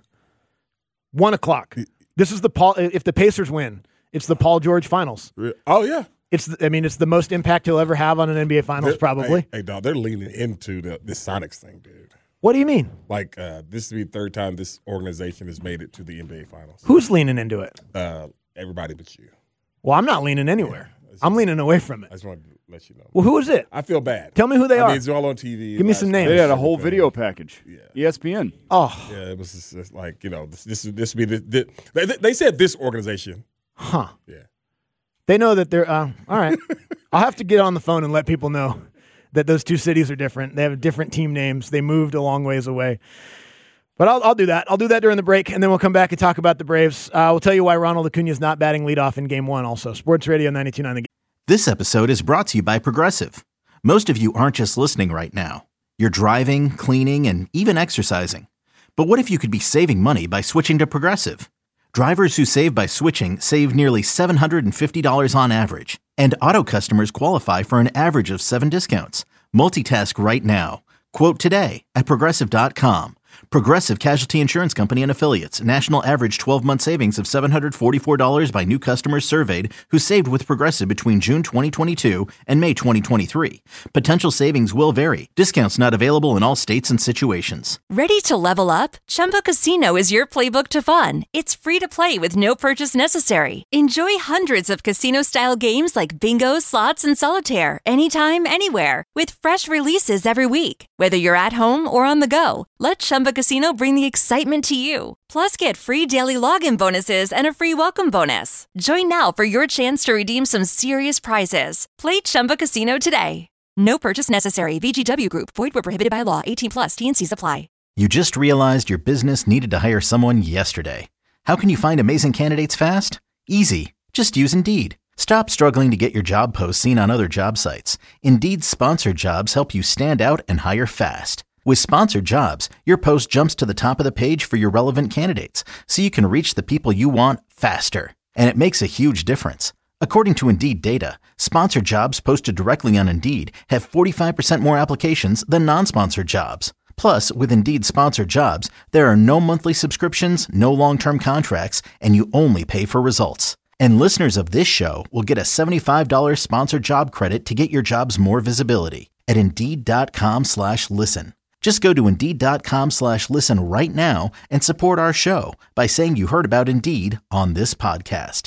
Speaker 4: This is if the Pacers win, it's the Paul George finals.
Speaker 5: Oh yeah.
Speaker 4: It's the most impact he'll ever have on an NBA Finals, probably.
Speaker 5: Hey, dog, they're leaning into this Sonics thing, dude.
Speaker 4: What do you mean?
Speaker 5: Like, this will be the 3rd time this organization has made it to the NBA Finals.
Speaker 4: Who's leaning into it?
Speaker 5: Everybody but you.
Speaker 4: Well, I'm not leaning anywhere. I'm leaning away from it.
Speaker 5: I just wanted to let you know.
Speaker 4: Well, who is it?
Speaker 5: I feel bad.
Speaker 4: Tell me who they are.
Speaker 5: I mean, it's all on TV.
Speaker 4: Give me some names.
Speaker 10: They had a whole video package.
Speaker 5: Yeah.
Speaker 10: ESPN.
Speaker 4: Oh.
Speaker 5: Yeah, it was just like, this would be they said this organization.
Speaker 4: Huh.
Speaker 5: Yeah.
Speaker 4: They know that they're all right. I'll have to get on the phone and let people know that those two cities are different. They have different team names. They moved a long ways away. But I'll do that. I'll do that during the break, and then we'll come back and talk about the Braves. We'll tell you why Ronald Acuna is not batting leadoff in Game 1 also. Sports Radio 92.9 The Game.
Speaker 1: This episode is brought to you by Progressive. Most of you aren't just listening right now. You're driving, cleaning, and even exercising. But what if you could be saving money by switching to Progressive? Drivers who save by switching save nearly $750 on average, and auto customers qualify for an average of 7 discounts. Multitask right now. Quote today at Progressive.com. Progressive Casualty Insurance Company and Affiliates. National average 12-month savings of $744 by new customers surveyed who saved with Progressive between June 2022 and May 2023. Potential savings will vary. Discounts not available in all states and situations.
Speaker 6: Ready to level up? Chumba Casino is your playbook to fun. It's free to play with no purchase necessary. Enjoy hundreds of casino-style games like bingo, slots, and solitaire anytime, anywhere with fresh releases every week. Whether you're at home or on the go, let Chumba Casino bring the excitement to you. Plus, get free daily login bonuses and a free welcome bonus. Join now for your chance to redeem some serious prizes. Play Chumba Casino today. No purchase necessary. VGW Group. Void where prohibited by law. 18+. T&Cs apply.
Speaker 1: You just realized your business needed to hire someone yesterday. How can you find amazing candidates fast? Easy. Just use Indeed. Stop struggling to get your job posts seen on other job sites. Indeed's sponsored jobs help you stand out and hire fast. With sponsored jobs, your post jumps to the top of the page for your relevant candidates, so you can reach the people you want faster. And it makes a huge difference. According to Indeed data, sponsored jobs posted directly on Indeed have 45% more applications than non-sponsored jobs. Plus, with Indeed sponsored jobs, there are no monthly subscriptions, no long-term contracts, and you only pay for results. And listeners of this show will get a $75 sponsored job credit to get your jobs more visibility at Indeed.com/listen. Just go to Indeed.com/listen right now and support our show by saying you heard about Indeed on this podcast.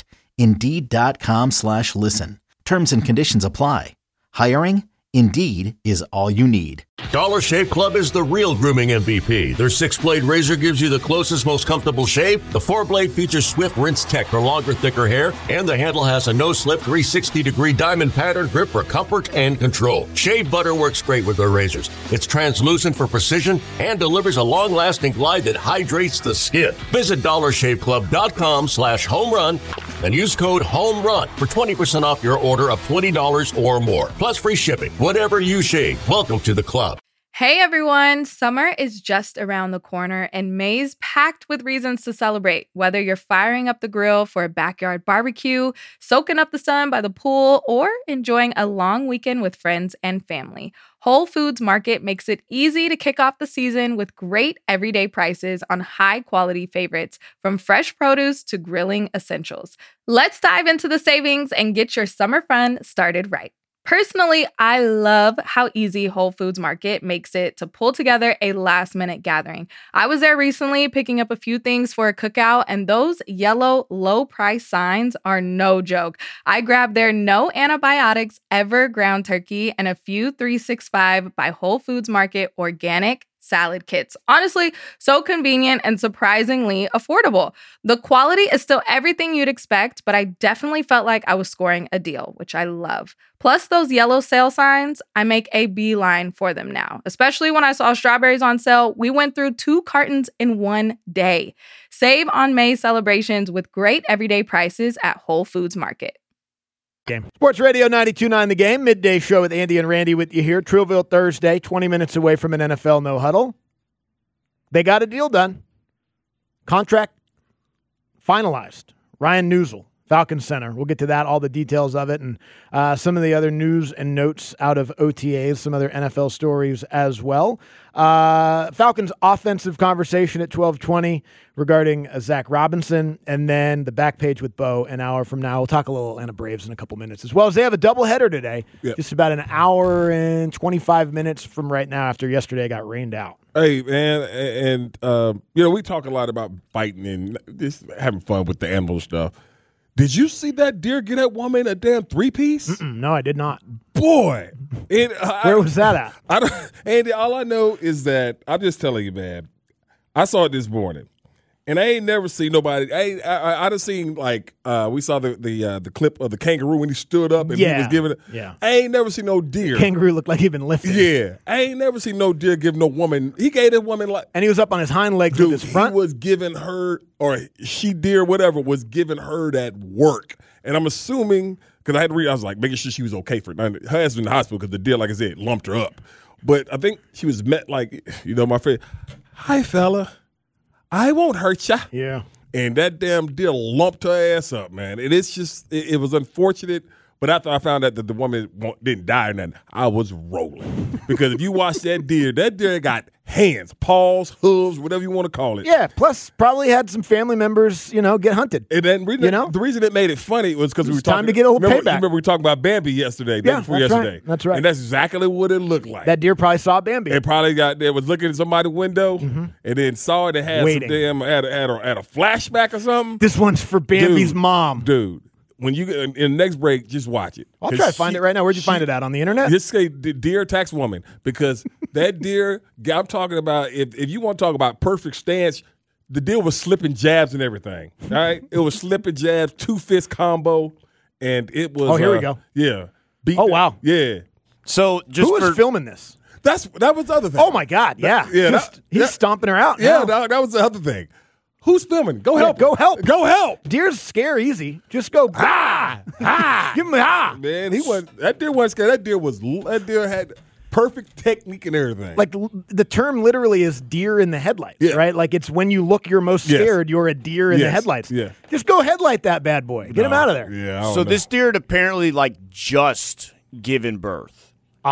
Speaker 1: Indeed.com/listen. Terms and conditions apply. Hiring? Indeed is all you need.
Speaker 2: Dollar Shave Club is the real grooming MVP. Their 6-blade razor gives you the closest, most comfortable shave. The 4-blade features Swift Rinse Tech for longer, thicker hair, and the handle has a no-slip 360-degree diamond pattern grip for comfort and control. Shave butter works great with their razors. It's translucent for precision and delivers a long-lasting glide that hydrates the skin. Visit DollarShaveClub.com/homerun and use code HOMERUN for 20% off your order of $20 or more, plus free shipping. Whatever you shave, welcome to the club.
Speaker 3: Hey everyone, summer is just around the corner and May's packed with reasons to celebrate. Whether you're firing up the grill for a backyard barbecue, soaking up the sun by the pool, or enjoying a long weekend with friends and family, Whole Foods Market makes it easy to kick off the season with great everyday prices on high-quality favorites, from fresh produce to grilling essentials. Let's dive into the savings and get your summer fun started right. Personally, I love how easy Whole Foods Market makes it to pull together a last-minute gathering. I was there recently picking up a few things for a cookout, and those yellow low-price signs are no joke. I grabbed their no antibiotics ever ground turkey and a few 365 by Whole Foods Market organic salad kits. Honestly, so convenient and surprisingly affordable. The quality is still everything you'd expect, but I definitely felt like I was scoring a deal, which I love. Plus those yellow sale signs, I make a beeline for them now. Especially when I saw strawberries on sale, we went through 2 cartons in one day. Save on May celebrations with great everyday prices at Whole Foods Market.
Speaker 4: Game. Sports Radio 92.9 The Game, midday show with Andy and Randy with you here. Trillville Thursday, 20 minutes away from an NFL no huddle. They got a deal done. Contract finalized. Ryan Neusel, Falcons center. We'll get to that, all the details of it, and some of the other news and notes out of OTAs, some other NFL stories as well. Falcons offensive conversation at 12:20 regarding Zach Robinson, and then the back page with Bo an hour from now. We'll talk a little Atlanta Braves in a couple minutes, as well as they have a doubleheader today, just about an hour and 25 minutes from right now after yesterday got rained out.
Speaker 5: Hey, man, and we talk a lot about fighting and just having fun with the animal stuff. Did you see that deer get that woman a damn 3-piece?
Speaker 4: No, I did not.
Speaker 5: Boy.
Speaker 4: Where was that at?
Speaker 5: Andy, all I know is that, I'm just telling you, man, I saw it this morning. And I ain't never seen nobody. I done seen, like, we saw the clip of the kangaroo when he stood up and he was giving it.
Speaker 4: Yeah.
Speaker 5: I ain't never seen no deer.
Speaker 4: Kangaroo looked like he'd been lifted.
Speaker 5: Yeah. I ain't never seen no deer give no woman. He gave that woman, like.
Speaker 4: And he was up on his hind legs with his front.
Speaker 5: He was giving her, or she deer, whatever, was giving her that work. And I'm assuming, because I had to read, I was like, making sure she was okay for it. Her husband in the hospital because the deer, like I said, lumped her up. But I think she was met like, my friend, hi, fella. I won't hurt ya.
Speaker 4: Yeah.
Speaker 5: And that damn deer lumped her ass up, man. And it's just, it was unfortunate. But after I found out that the woman didn't die or nothing, I was rolling. Because if you watch that deer got hands, paws, hooves, whatever you want to call it.
Speaker 4: Yeah, plus probably had some family members, get hunted.
Speaker 5: And then the reason it made it funny was because we were talking.
Speaker 4: Time to get a little payback.
Speaker 5: Remember we were talking about Bambi yesterday, yesterday.
Speaker 4: Right. That's right.
Speaker 5: And that's exactly what it looked like.
Speaker 4: That deer probably saw Bambi.
Speaker 5: It probably was looking at somebody's window and then saw it and had some damn had a flashback or something.
Speaker 4: This one's for Bambi's mom.
Speaker 5: Dude. When you get in the next break, just watch it.
Speaker 4: I'll try to find it right now. Where'd you find it at? On the internet?
Speaker 5: Just say deer attacks woman, because that deer, I'm talking about, if you want to talk about perfect stance, the deer was slipping jabs and everything. All right? It was slipping jabs, 2-fist combo, and it was.
Speaker 4: Oh, here we go.
Speaker 5: Yeah.
Speaker 4: Wow.
Speaker 5: Yeah.
Speaker 10: So just
Speaker 4: who was filming this?
Speaker 5: That was the other thing.
Speaker 4: Oh, my God. Yeah. He's stomping her out.
Speaker 5: Yeah, that was the other thing. Who's filming? Go help.
Speaker 4: Go help.
Speaker 5: Go help.
Speaker 4: Deers scare easy. Just go. Give him a
Speaker 5: Man, that deer wasn't scared. That deer had perfect technique and everything.
Speaker 4: Like, the term literally is deer in the headlights, right? Like, it's when you look your most scared, you're a deer in the headlights.
Speaker 5: Yeah.
Speaker 4: Just go headlight that bad boy. Get him out of there.
Speaker 5: Yeah.
Speaker 10: So this deer had apparently just given birth.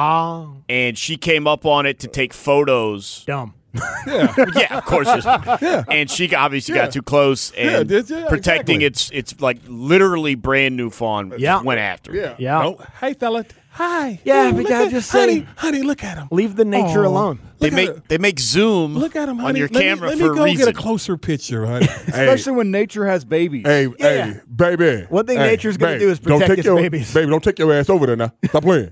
Speaker 10: And she came up on it to take photos.
Speaker 4: Dumb.
Speaker 10: Yeah, of course. And she obviously got too close, and protecting its like literally brand new fawn went after.
Speaker 5: Yeah. Oh, hey, fella. Hi.
Speaker 4: Yeah, we gotta just say,
Speaker 5: honey, look at him.
Speaker 4: Leave the nature alone.
Speaker 10: They make zoom.
Speaker 5: Look at him, honey.
Speaker 10: On your camera
Speaker 5: let
Speaker 10: for
Speaker 5: me go
Speaker 10: a reason.
Speaker 5: get a closer picture, honey.
Speaker 11: Especially when nature has babies.
Speaker 5: Hey, baby.
Speaker 4: One thing nature's gonna do is protect its babies.
Speaker 5: Baby, don't take your ass over there now. Stop playing.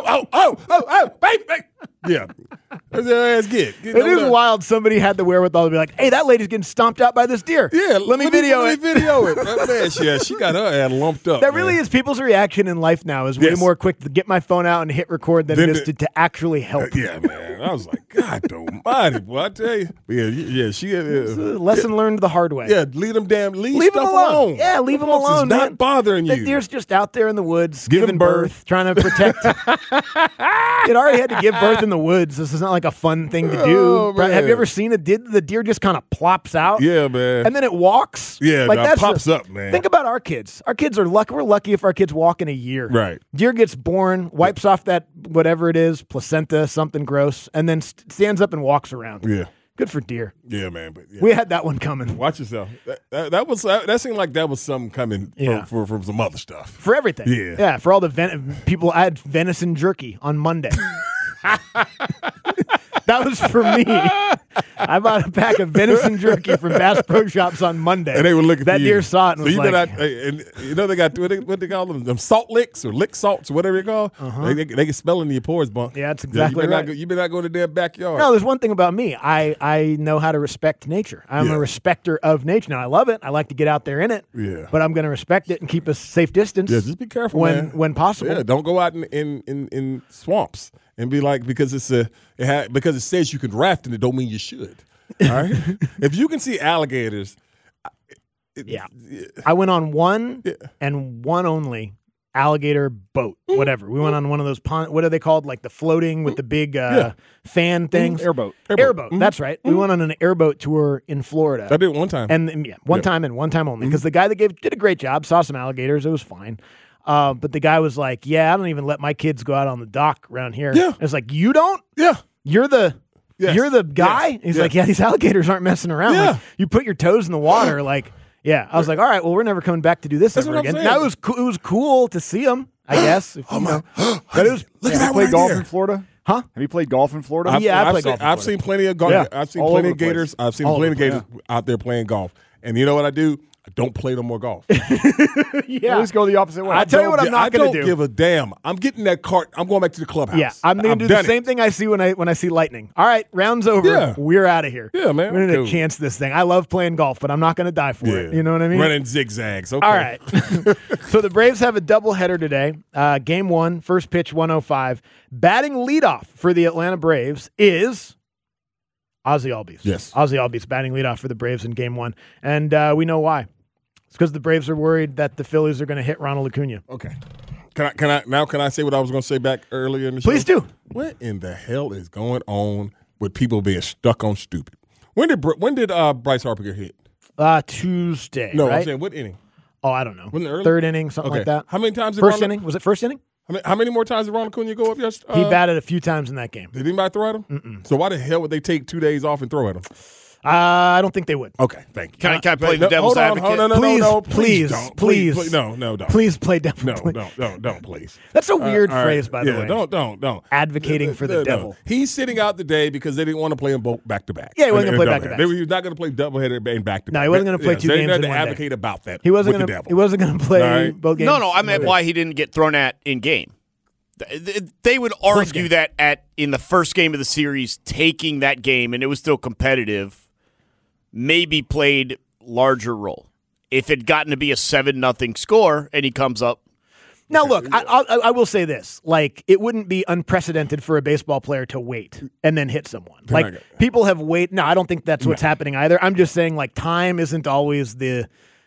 Speaker 5: Stop. Baby. Yeah. Where's your ass get?
Speaker 4: It is wild. Somebody had the wherewithal to be like, hey, that lady's getting stomped out by this deer.
Speaker 5: Yeah,
Speaker 4: let me video it.
Speaker 5: Man, she got her ass lumped up.
Speaker 4: That really is people's reaction in life now, is way more quick to get my phone out and hit record than it is to actually help.
Speaker 5: Yeah, man. I was like, God almighty, boy, I tell you. Yeah, she
Speaker 4: it's a lesson learned the hard way.
Speaker 5: Yeah, leave them alone.
Speaker 4: Yeah, leave them alone.
Speaker 5: It's not bothering you.
Speaker 4: The deer's just out there in the woods, giving birth, trying to protect. It already had to give birth in the woods. This is not like a fun thing to do.
Speaker 5: Oh,
Speaker 4: have you ever seen it? The deer just kind of plops out?
Speaker 5: Yeah, man.
Speaker 4: And then it walks.
Speaker 5: Yeah,
Speaker 4: like that
Speaker 5: pops up, man.
Speaker 4: Think about our kids. Our kids are lucky. We're lucky if our kids walk in a year.
Speaker 5: Right.
Speaker 4: Deer gets born, wipes off that whatever it is, placenta, something gross, and then stands up and walks around.
Speaker 5: Yeah.
Speaker 4: Good for deer.
Speaker 5: Yeah, man. But
Speaker 4: we had that one coming.
Speaker 5: Watch yourself. That seemed like that was something coming from some other stuff.
Speaker 4: For everything.
Speaker 5: Yeah.
Speaker 4: Yeah, for all the people. I had venison jerky on Monday. That was for me. I bought a pack of venison jerky from Bass Pro Shops on Monday.
Speaker 5: And they were looking
Speaker 4: that
Speaker 5: for you.
Speaker 4: deer saw it and was like,
Speaker 5: and you know they got what they call them salt licks or lick salts or whatever they call. They can smell in your pores, bunk.
Speaker 4: Yeah, that's exactly right.
Speaker 5: You better not go to their backyard.
Speaker 4: No, there's one thing about me. I know how to respect nature. I'm a respecter of nature. Now I love it. I like to get out there in it.
Speaker 5: Yeah.
Speaker 4: But I'm going to respect it and keep a safe distance.
Speaker 5: Yeah, just be careful
Speaker 4: when possible.
Speaker 5: Yeah, don't go out in swamps and be like because because it says you can raft and it don't mean you should. All right. If you can see alligators.
Speaker 4: I went on one and one only alligator boat, whatever. We went on one of those what are they called? Like the floating with the big fan things?
Speaker 11: Airboat.
Speaker 4: Airboat. That's right. We went on an airboat tour in Florida.
Speaker 5: I did it one time.
Speaker 4: And one time and one time only. Because the guy that did a great job, saw some alligators. It was fine. But the guy was like, I don't even let my kids go out on the dock around here.
Speaker 5: Yeah.
Speaker 4: It's like, you don't?
Speaker 5: Yeah.
Speaker 4: You're the guy?
Speaker 5: Yes.
Speaker 4: He's like, these alligators aren't messing around.
Speaker 5: Yeah.
Speaker 4: Like, you put your toes in the water, like, I was like, all right, well, we're never coming back to do this ever again. Now, it was cool to see them, I guess.
Speaker 5: Oh, my.
Speaker 4: But it was,
Speaker 5: look at that
Speaker 11: play
Speaker 5: right
Speaker 11: golf
Speaker 5: there.
Speaker 11: in Florida?
Speaker 4: Huh?
Speaker 11: Have you played golf in Florida?
Speaker 4: I play golf.
Speaker 5: I've seen plenty of golf.
Speaker 4: Yeah.
Speaker 5: I've seen
Speaker 11: All
Speaker 5: plenty
Speaker 11: over
Speaker 5: of
Speaker 11: the place.
Speaker 5: gators. I've seen
Speaker 4: All
Speaker 5: plenty
Speaker 4: over
Speaker 5: of
Speaker 4: the
Speaker 5: gators out there playing golf. And you know what I do? I don't play no more golf.
Speaker 4: Yeah.
Speaker 11: Let's go the opposite way.
Speaker 4: I'll tell you what I'm not going to do.
Speaker 5: I don't give a damn. I'm getting that cart. I'm going back to the clubhouse.
Speaker 4: Yeah, I'm going to do the same thing I see when I see lightning. All right, round's over.
Speaker 5: Yeah.
Speaker 4: We're out of here.
Speaker 5: Yeah, man.
Speaker 4: We're going to chance this thing. I love playing golf, but I'm not going to die for it. You know what I mean?
Speaker 5: Running zigzags. Okay.
Speaker 4: All right. So the Braves have a doubleheader today. Game 1, first pitch 105. Batting leadoff for the Atlanta Braves is Ozzie Albies.
Speaker 5: Yes.
Speaker 4: Ozzie Albies batting leadoff for the Braves in Game 1. And we know why. It's because the Braves are worried that the Phillies are going to hit Ronald Acuna.
Speaker 5: Okay. Can I say what I was going to say back earlier in the show?
Speaker 4: Please do.
Speaker 5: What in the hell is going on with people being stuck on stupid? When did Bryce Harper get hit?
Speaker 4: Tuesday.
Speaker 5: No,
Speaker 4: right?
Speaker 5: I'm saying what inning?
Speaker 4: Oh, I don't know.
Speaker 5: Wasn't it early?
Speaker 4: Third inning, something like that.
Speaker 5: How many times did
Speaker 4: First inning? Was it first inning?
Speaker 5: How many more times did Ronald Acuna go up yesterday?
Speaker 4: He batted a few times in that game.
Speaker 5: Did anybody throw at him?
Speaker 4: Mm-mm.
Speaker 5: So why the hell would they take 2 days off and throw at him?
Speaker 4: I don't think they would.
Speaker 5: Okay, thank you.
Speaker 10: Can I play the devil's advocate?
Speaker 4: Please
Speaker 5: don't.
Speaker 4: Please
Speaker 5: don't.
Speaker 4: Please play devil.
Speaker 5: Don't, please.
Speaker 4: That's a weird phrase, by the way.
Speaker 5: Don't.
Speaker 4: Advocating for the devil.
Speaker 5: He's sitting out the day because they didn't want to play them both back to back.
Speaker 4: Yeah, he wasn't going to play back to back.
Speaker 5: He was not going to play doubleheader and back to back.
Speaker 4: No, he wasn't going to play two games in one day.
Speaker 5: Advocate about that.
Speaker 4: He wasn't going to play both games.
Speaker 10: No, I meant why he didn't get thrown at in game. They would argue that in the first game of the series, taking that game, and it was still competitive, maybe played larger role. If it gotten to be a 7-0 score and he comes up.
Speaker 4: Now, look, I will say this. Like, it wouldn't be unprecedented for a baseball player to wait and then hit someone. Like, people have waited. No, I don't think that's what's happening either. I'm just saying, like, time isn't always the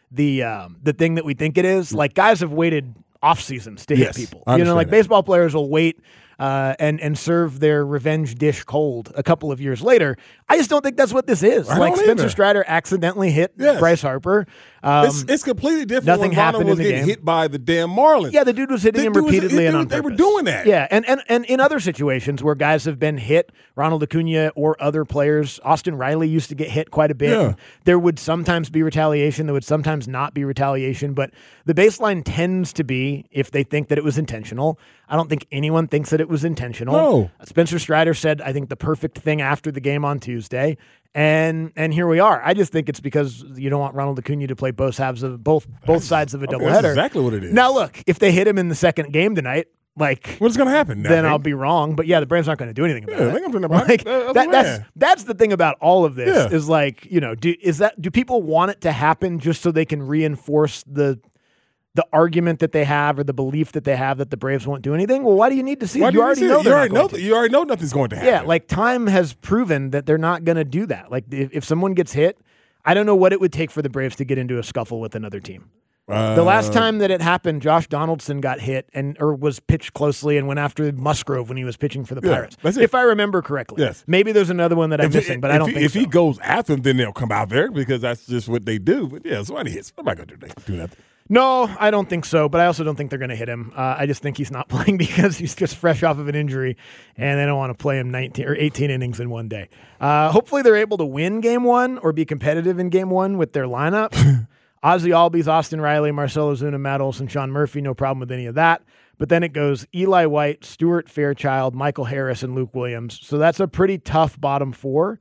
Speaker 4: thing that we think it is. Like, guys have waited off seasons to hit people. You know, like baseball players will wait and serve their revenge dish cold a couple of years later. I just don't think that's what this is. Like Spencer Strider accidentally hit Bryce Harper.
Speaker 5: It's completely different.
Speaker 4: Nothing
Speaker 5: when
Speaker 4: happened
Speaker 5: Ronald was
Speaker 4: in the
Speaker 5: getting
Speaker 4: game.
Speaker 5: hit by the damn Marlins.
Speaker 4: Yeah, the dude was hitting him repeatedly and on purpose.
Speaker 5: They were doing that.
Speaker 4: Yeah, and in other situations where guys have been hit, Ronald Acuna or other players, Austin Riley used to get hit quite a bit.
Speaker 5: Yeah.
Speaker 4: There would sometimes be retaliation. There would sometimes not be retaliation. But the baseline tends to be if they think that it was intentional. I don't think anyone thinks that it was intentional.
Speaker 5: No.
Speaker 4: Spencer Strider said, I think, the perfect thing after the game on Tuesday. And here we are. I just think it's because you don't want Ronald Acuna to play both sides of a doubleheader.
Speaker 5: That's exactly what it is.
Speaker 4: Now, look, if they hit him in the second game tonight, like
Speaker 5: what's going to happen?
Speaker 4: Then I'll be wrong. But yeah, the Braves aren't going to do anything about it.
Speaker 5: They're going to
Speaker 4: Like, that's the thing about all of this is like, you know, do people want it to happen just so they can reinforce the argument that they have or the belief that they have that the Braves won't do anything? Well, why do you need to see it? You already know
Speaker 5: you already know nothing's going to happen.
Speaker 4: Yeah, like time has proven that they're not going to do that. Like if someone gets hit, I don't know what it would take for the Braves to get into a scuffle with another team. The last time that it happened, Josh Donaldson got hit or was pitched closely and went after Musgrove when he was pitching for the Pirates. If I remember correctly.
Speaker 5: Yes.
Speaker 4: Maybe there's another one that I'm missing, but I don't think so.
Speaker 5: If he goes after them, then they'll come out there because that's just what they do. But yeah, somebody hits. Nobody going to do nothing.
Speaker 4: No, I don't think so, but I also don't think they're going to hit him. I just think he's not playing because he's just fresh off of an injury, and they don't want to play him 19 or 18 innings in one day. Hopefully they're able to win Game 1 or be competitive in Game 1 with their lineup. Ozzie Albies, Austin Riley, Marcell Ozuna, Matt Olson, Sean Murphy, no problem with any of that. But then it goes Eli White, Stuart Fairchild, Michael Harris, and Luke Williams. So that's a pretty tough bottom four.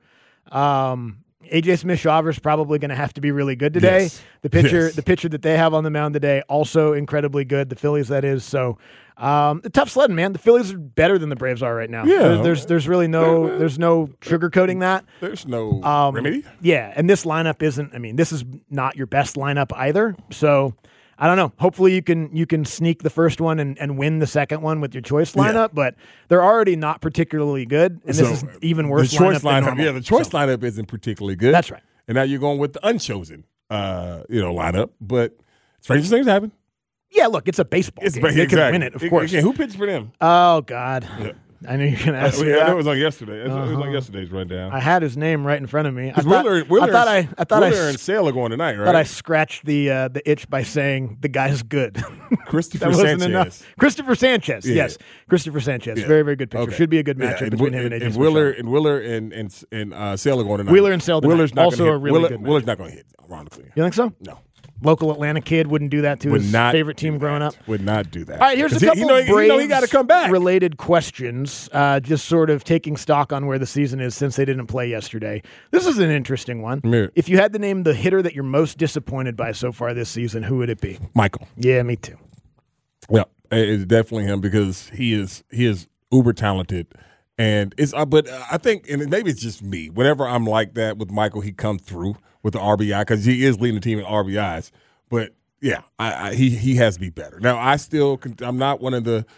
Speaker 4: AJ Smith-Shawver is probably going to have to be really good today.
Speaker 5: Yes.
Speaker 4: The pitcher that they have on the mound today, also incredibly good. The Phillies, that is. So tough sledding, man. The Phillies are better than the Braves are right now.
Speaker 5: Yeah.
Speaker 4: There's really no sugarcoating that.
Speaker 5: There's no remedy.
Speaker 4: Yeah, and this lineup isn't. I mean, this is not your best lineup either. So I don't know. Hopefully you can sneak the first one and win the second one with your choice lineup, but they're already not particularly good, and this is even worse.
Speaker 5: The choice
Speaker 4: lineup.
Speaker 5: The choice lineup isn't particularly good.
Speaker 4: That's right.
Speaker 5: And now you're going with the unchosen, lineup. But stranger things happen.
Speaker 4: Yeah, look, it's a baseball game. They can win it, of course.
Speaker 5: Who pitched for them?
Speaker 4: Oh God.
Speaker 5: Yeah.
Speaker 4: I knew you were going to ask me that.
Speaker 5: It was on yesterday. It was on yesterday's rundown.
Speaker 4: I had his name right in front of me.
Speaker 5: Wheeler
Speaker 4: and
Speaker 5: Sale are going tonight, right?
Speaker 4: I thought I scratched the itch by saying the guy's good.
Speaker 5: Christopher Sanchez.
Speaker 4: Enough. Christopher Sanchez,
Speaker 5: yeah.
Speaker 4: Yes. Christopher Sanchez. Yeah. Very, very good pitcher. Okay. Should be a good matchup between him and AJ.
Speaker 5: Wheeler and Sale are going tonight.
Speaker 4: Wheeler and Sale tonight.
Speaker 5: Wheeler's not
Speaker 4: also a really good
Speaker 5: Wheeler's not going to hit, ironically.
Speaker 4: You think so?
Speaker 5: No.
Speaker 4: Local Atlanta kid wouldn't do that to his favorite team growing up.
Speaker 5: Would not do that.
Speaker 4: All right, here's a couple
Speaker 5: he got to come back.
Speaker 4: Related questions, just sort of taking stock on where the season is since they didn't play yesterday. This is an interesting one. If you had to name the hitter that you're most disappointed by so far this season, who would it be?
Speaker 5: Michael.
Speaker 4: Yeah, me too.
Speaker 5: Yeah, it's definitely him because he is uber talented. And but I think, and maybe it's just me. Whenever I'm like that with Michael, he comes through with the RBI because he is leading the team in RBIs. But yeah, he has to be better. Now I'm not one of the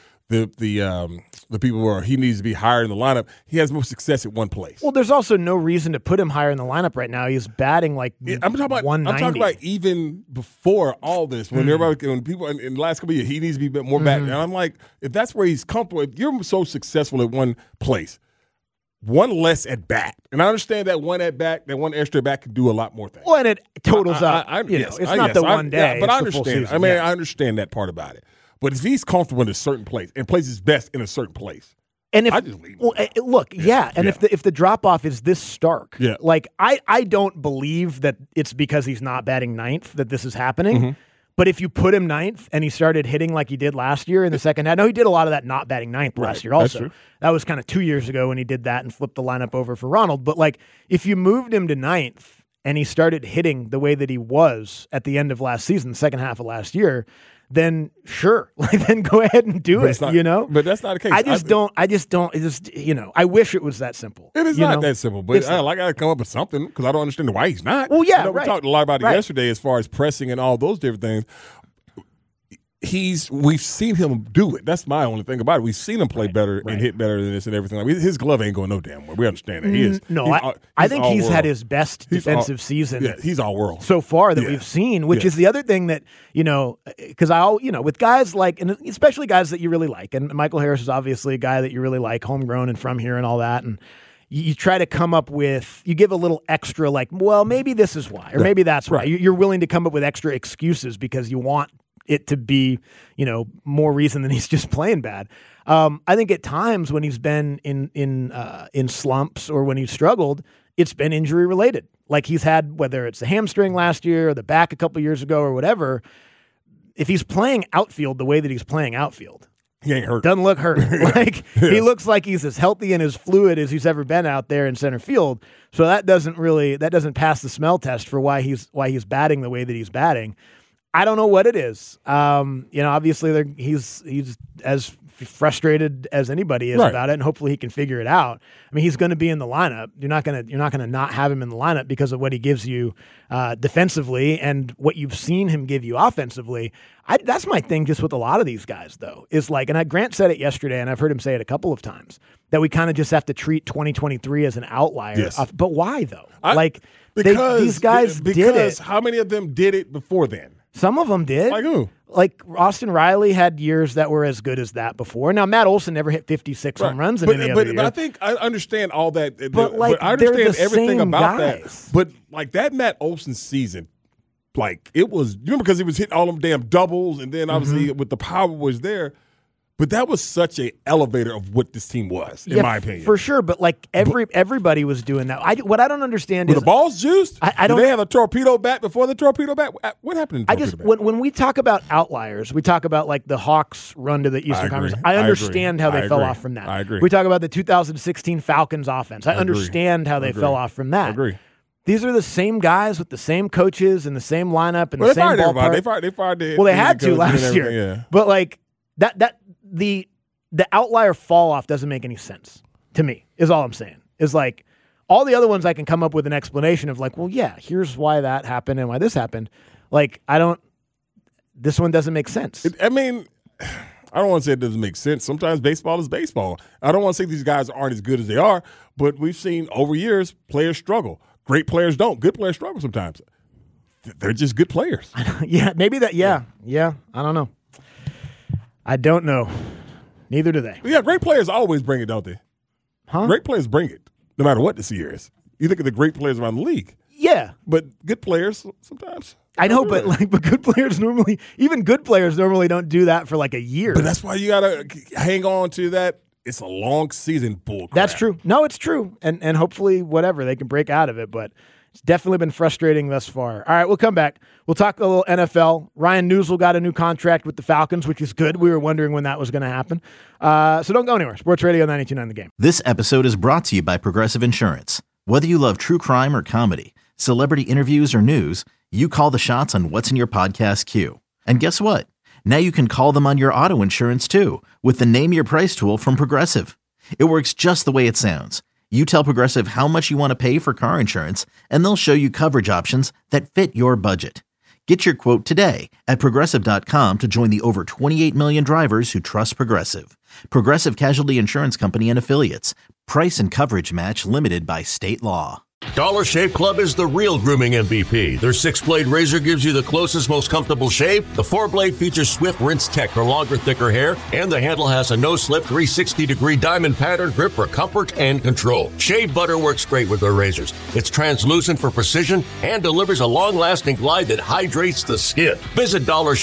Speaker 5: people where he needs to be higher in the lineup. He has more success at one place.
Speaker 4: Well, there's also no reason to put him higher in the lineup right now. He's batting like 190.
Speaker 5: I'm talking about even before all this, when people in the last couple of years, he needs to be more back. And I'm like, if that's where he's comfortable, if you're so successful at one place, one less at bat, and I understand that one at bat, that one extra at bat can do a lot more things.
Speaker 4: Well, and it totals up. It's not the one day.
Speaker 5: Yeah, but I understand. I understand that part about it. But if he's comfortable in a certain place and plays his best in a certain place,
Speaker 4: and if
Speaker 5: I just leave him.
Speaker 4: Well, look, and if the drop off is this stark, like I don't believe that it's because he's not batting ninth that this is happening. Mm-hmm. But if you put him ninth and he started hitting like he did last year in the second half, no, he did a lot of that not batting ninth last year also. That was kind of 2 years ago when he did that and flipped the lineup over for Ronald. But like if you moved him to ninth and he started hitting the way that he was at the end of last season, the second half of last year, then sure, then go ahead and do it.
Speaker 5: But that's not the case.
Speaker 4: I wish it was that simple.
Speaker 5: It is not that simple, but I got to come up with something because I don't understand why he's not.
Speaker 4: Well, yeah,
Speaker 5: we talked a lot about it yesterday as far as pressing and all those different things. We've seen him do it. That's my only thing about it. We've seen him play better and hit better than this and everything. His glove ain't going no damn well. We understand that. He is.
Speaker 4: I think he's had his best defensive season.
Speaker 5: Yeah, he's all world
Speaker 4: so far that we've seen, which is the other thing that because with guys like, and especially guys that you really like, and Michael Harris is obviously a guy that you really like, homegrown and from here and all that, and you try to come up with, you give a little extra, like, well, maybe this is why, or maybe that's why. You're willing to come up with extra excuses because you want it to be, more reason than he's just playing bad. I think at times when he's been in slumps or when he's struggled, it's been injury related. Like he's had, whether it's the hamstring last year or the back a couple years ago or whatever. If he's playing outfield the way that he's playing outfield,
Speaker 5: he ain't hurt.
Speaker 4: Doesn't look hurt. He looks like he's as healthy and as fluid as he's ever been out there in center field. So that doesn't pass the smell test for why he's batting the way that he's batting. I don't know what it is. Obviously he's as frustrated as anybody is about it, and hopefully he can figure it out. I mean, he's going to be in the lineup. You're not going to not have him in the lineup because of what he gives you defensively and what you've seen him give you offensively. That's my thing just with a lot of these guys, though, is like, and Grant said it yesterday, and I've heard him say it a couple of times, that we kind of just have to treat 2023 as an outlier.
Speaker 5: Yes.
Speaker 4: But why, though?
Speaker 5: These
Speaker 4: guys did it.
Speaker 5: How many of them did it before then?
Speaker 4: Some of them did.
Speaker 5: Like who?
Speaker 4: Like Austin Riley had years that were as good as that before. Now, Matt Olson never hit 56 home runs in any other year.
Speaker 5: But I think I understand all that.
Speaker 4: But I
Speaker 5: understand
Speaker 4: they're the
Speaker 5: everything
Speaker 4: same
Speaker 5: about
Speaker 4: guys.
Speaker 5: that. But like that Matt Olson season, like it was. Remember, because he was hitting all them damn doubles, and then obviously with the power was there. But that was such a elevator of what this team was, in my opinion.
Speaker 4: For sure, but like everybody was doing that. What I don't understand is
Speaker 5: the balls juiced.
Speaker 4: I don't.
Speaker 5: Did they have a torpedo bat before the torpedo bat? What happened?
Speaker 4: When we talk about outliers, we talk about like the Hawks' run to the Eastern Conference. I understand how they fell off from that.
Speaker 5: I agree.
Speaker 4: We talk about the 2016 Falcons offense. I understand how they fell off from that.
Speaker 5: I agree.
Speaker 4: These are the same guys with the same coaches and the same lineup and the same ballpark.
Speaker 5: They fired the
Speaker 4: they had to last year.
Speaker 5: Yeah.
Speaker 4: But like the outlier fall off doesn't make any sense to me, is all I'm saying. Is like all the other ones I can come up with an explanation of like, well, yeah, here's why that happened and why this happened. Like, this one doesn't make sense.
Speaker 5: I don't want to say it doesn't make sense. Sometimes baseball is baseball. I don't want to say these guys aren't as good as they are, but we've seen over years players struggle. Great players don't. Good players struggle sometimes. They're just good players.
Speaker 4: Yeah, maybe that. Yeah. I don't know. I don't know. Neither do they.
Speaker 5: Yeah, great players always bring it, don't they?
Speaker 4: Huh?
Speaker 5: Great players bring it, no matter what this year is. You look at the great players around the league.
Speaker 4: Yeah.
Speaker 5: But good players sometimes.
Speaker 4: I know, but good players normally don't do that for like a year.
Speaker 5: But that's why you got to hang on to that. It's a long season bull crap.
Speaker 4: That's true. No, it's true. And hopefully, whatever, they can break out of it. But it's definitely been frustrating thus far. All right, we'll come back. We'll talk a little NFL. Ryan Newsel got a new contract with the Falcons, which is good. We were wondering when that was going to happen. So don't go anywhere. Sports Radio 92.9 The Game.
Speaker 1: This episode is brought to you by Progressive Insurance. Whether you love true crime or comedy, celebrity interviews or news, you call the shots on what's in your podcast queue. And guess what? Now you can call them on your auto insurance too with the Name Your Price tool from Progressive. It works just the way it sounds. You tell Progressive how much you want to pay for car insurance, and they'll show you coverage options that fit your budget. Get your quote today at Progressive.com to join the over 28 million drivers who trust Progressive. Progressive Casualty Insurance Company and Affiliates. Price and coverage match limited by state law.
Speaker 2: Dollar Shave Club is the real grooming MVP. Their 6-blade razor gives you the closest, most comfortable shave. The 4-blade features swift rinse tech for longer, thicker hair, and the handle has a no-slip 360-degree diamond pattern grip for comfort and control. Shave butter works great with their razors. It's translucent for precision and delivers a long-lasting glide that hydrates the skin. Visit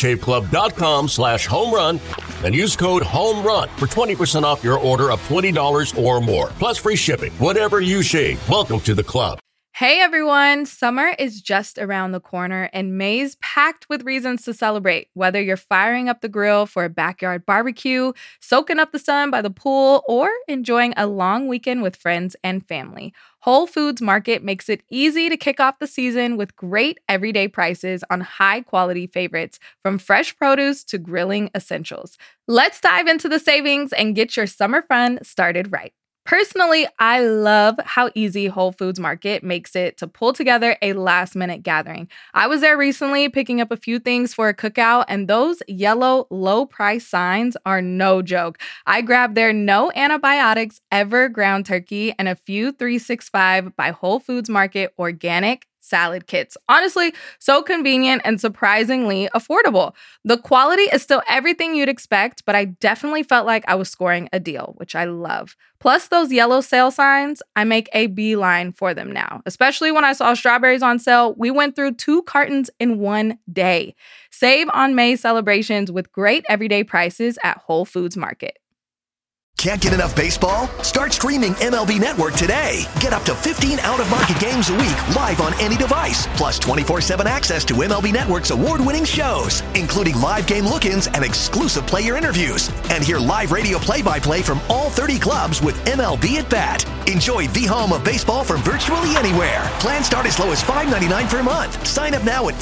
Speaker 2: DollarShaveClub.com/homerun and use code HOMERUN for 20% off your order of $20 or more. Plus free shipping. Whatever you shave, welcome to the club.
Speaker 3: Hey everyone, summer is just around the corner and May's packed with reasons to celebrate. Whether you're firing up the grill for a backyard barbecue, soaking up the sun by the pool, or enjoying a long weekend with friends and family, Whole Foods Market makes it easy to kick off the season with great everyday prices on high-quality favorites, from fresh produce to grilling essentials. Let's dive into the savings and get your summer fun started right. Personally, I love how easy Whole Foods Market makes it to pull together a last-minute gathering. I was there recently picking up a few things for a cookout, and those yellow low-price signs are no joke. I grabbed their no antibiotics ever ground turkey and a few 365 by Whole Foods Market organic salad kits. Honestly, so convenient and surprisingly affordable. The quality is still everything you'd expect, but I definitely felt like I was scoring a deal, which I love. Plus those yellow sale signs, I make a beeline for them now. Especially when I saw strawberries on sale, we went through 2 cartons in one day. Save on May celebrations with great everyday prices at Whole Foods Market.
Speaker 12: Can't get enough baseball? Start streaming MLB Network today. Get up to 15 out-of-market games a week live on any device, plus 24/7 access to MLB Network's award-winning shows, including live game look-ins and exclusive player interviews. And hear live radio play-by-play from all 30 clubs with MLB at Bat. Enjoy the home of baseball from virtually anywhere. Plans start as low as $5.99 per month. Sign up now at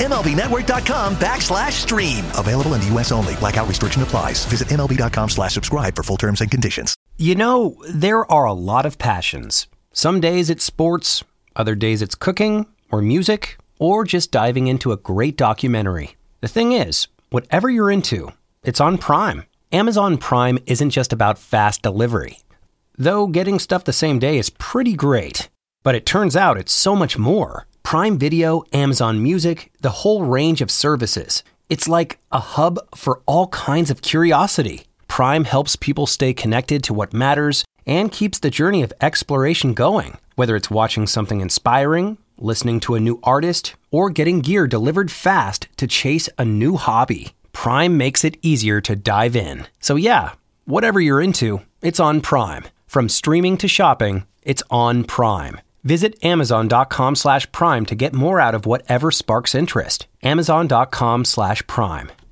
Speaker 12: MLBNetwork.com/stream. Available in the U.S. only. Blackout restriction applies. Visit MLB.com/subscribe for full terms and conditions.
Speaker 13: You know, there are a lot of passions. Some days it's sports, other days it's cooking, or music, or just diving into a great documentary. The thing is, whatever you're into, it's on Prime. Amazon Prime isn't just about fast delivery. Though getting stuff the same day is pretty great. But it turns out it's so much more. Prime Video, Amazon Music, the whole range of services. It's like a hub for all kinds of curiosity. Prime helps people stay connected to what matters and keeps the journey of exploration going, whether it's watching something inspiring listening to a new artist, or getting gear delivered fast to chase a new hobby. Prime makes it easier to dive in. So yeah, whatever you're into, it's on Prime. From streaming to shopping, it's on Prime. Visit Amazon.com/Prime to get more out of whatever sparks interest. Amazon.com/Prime.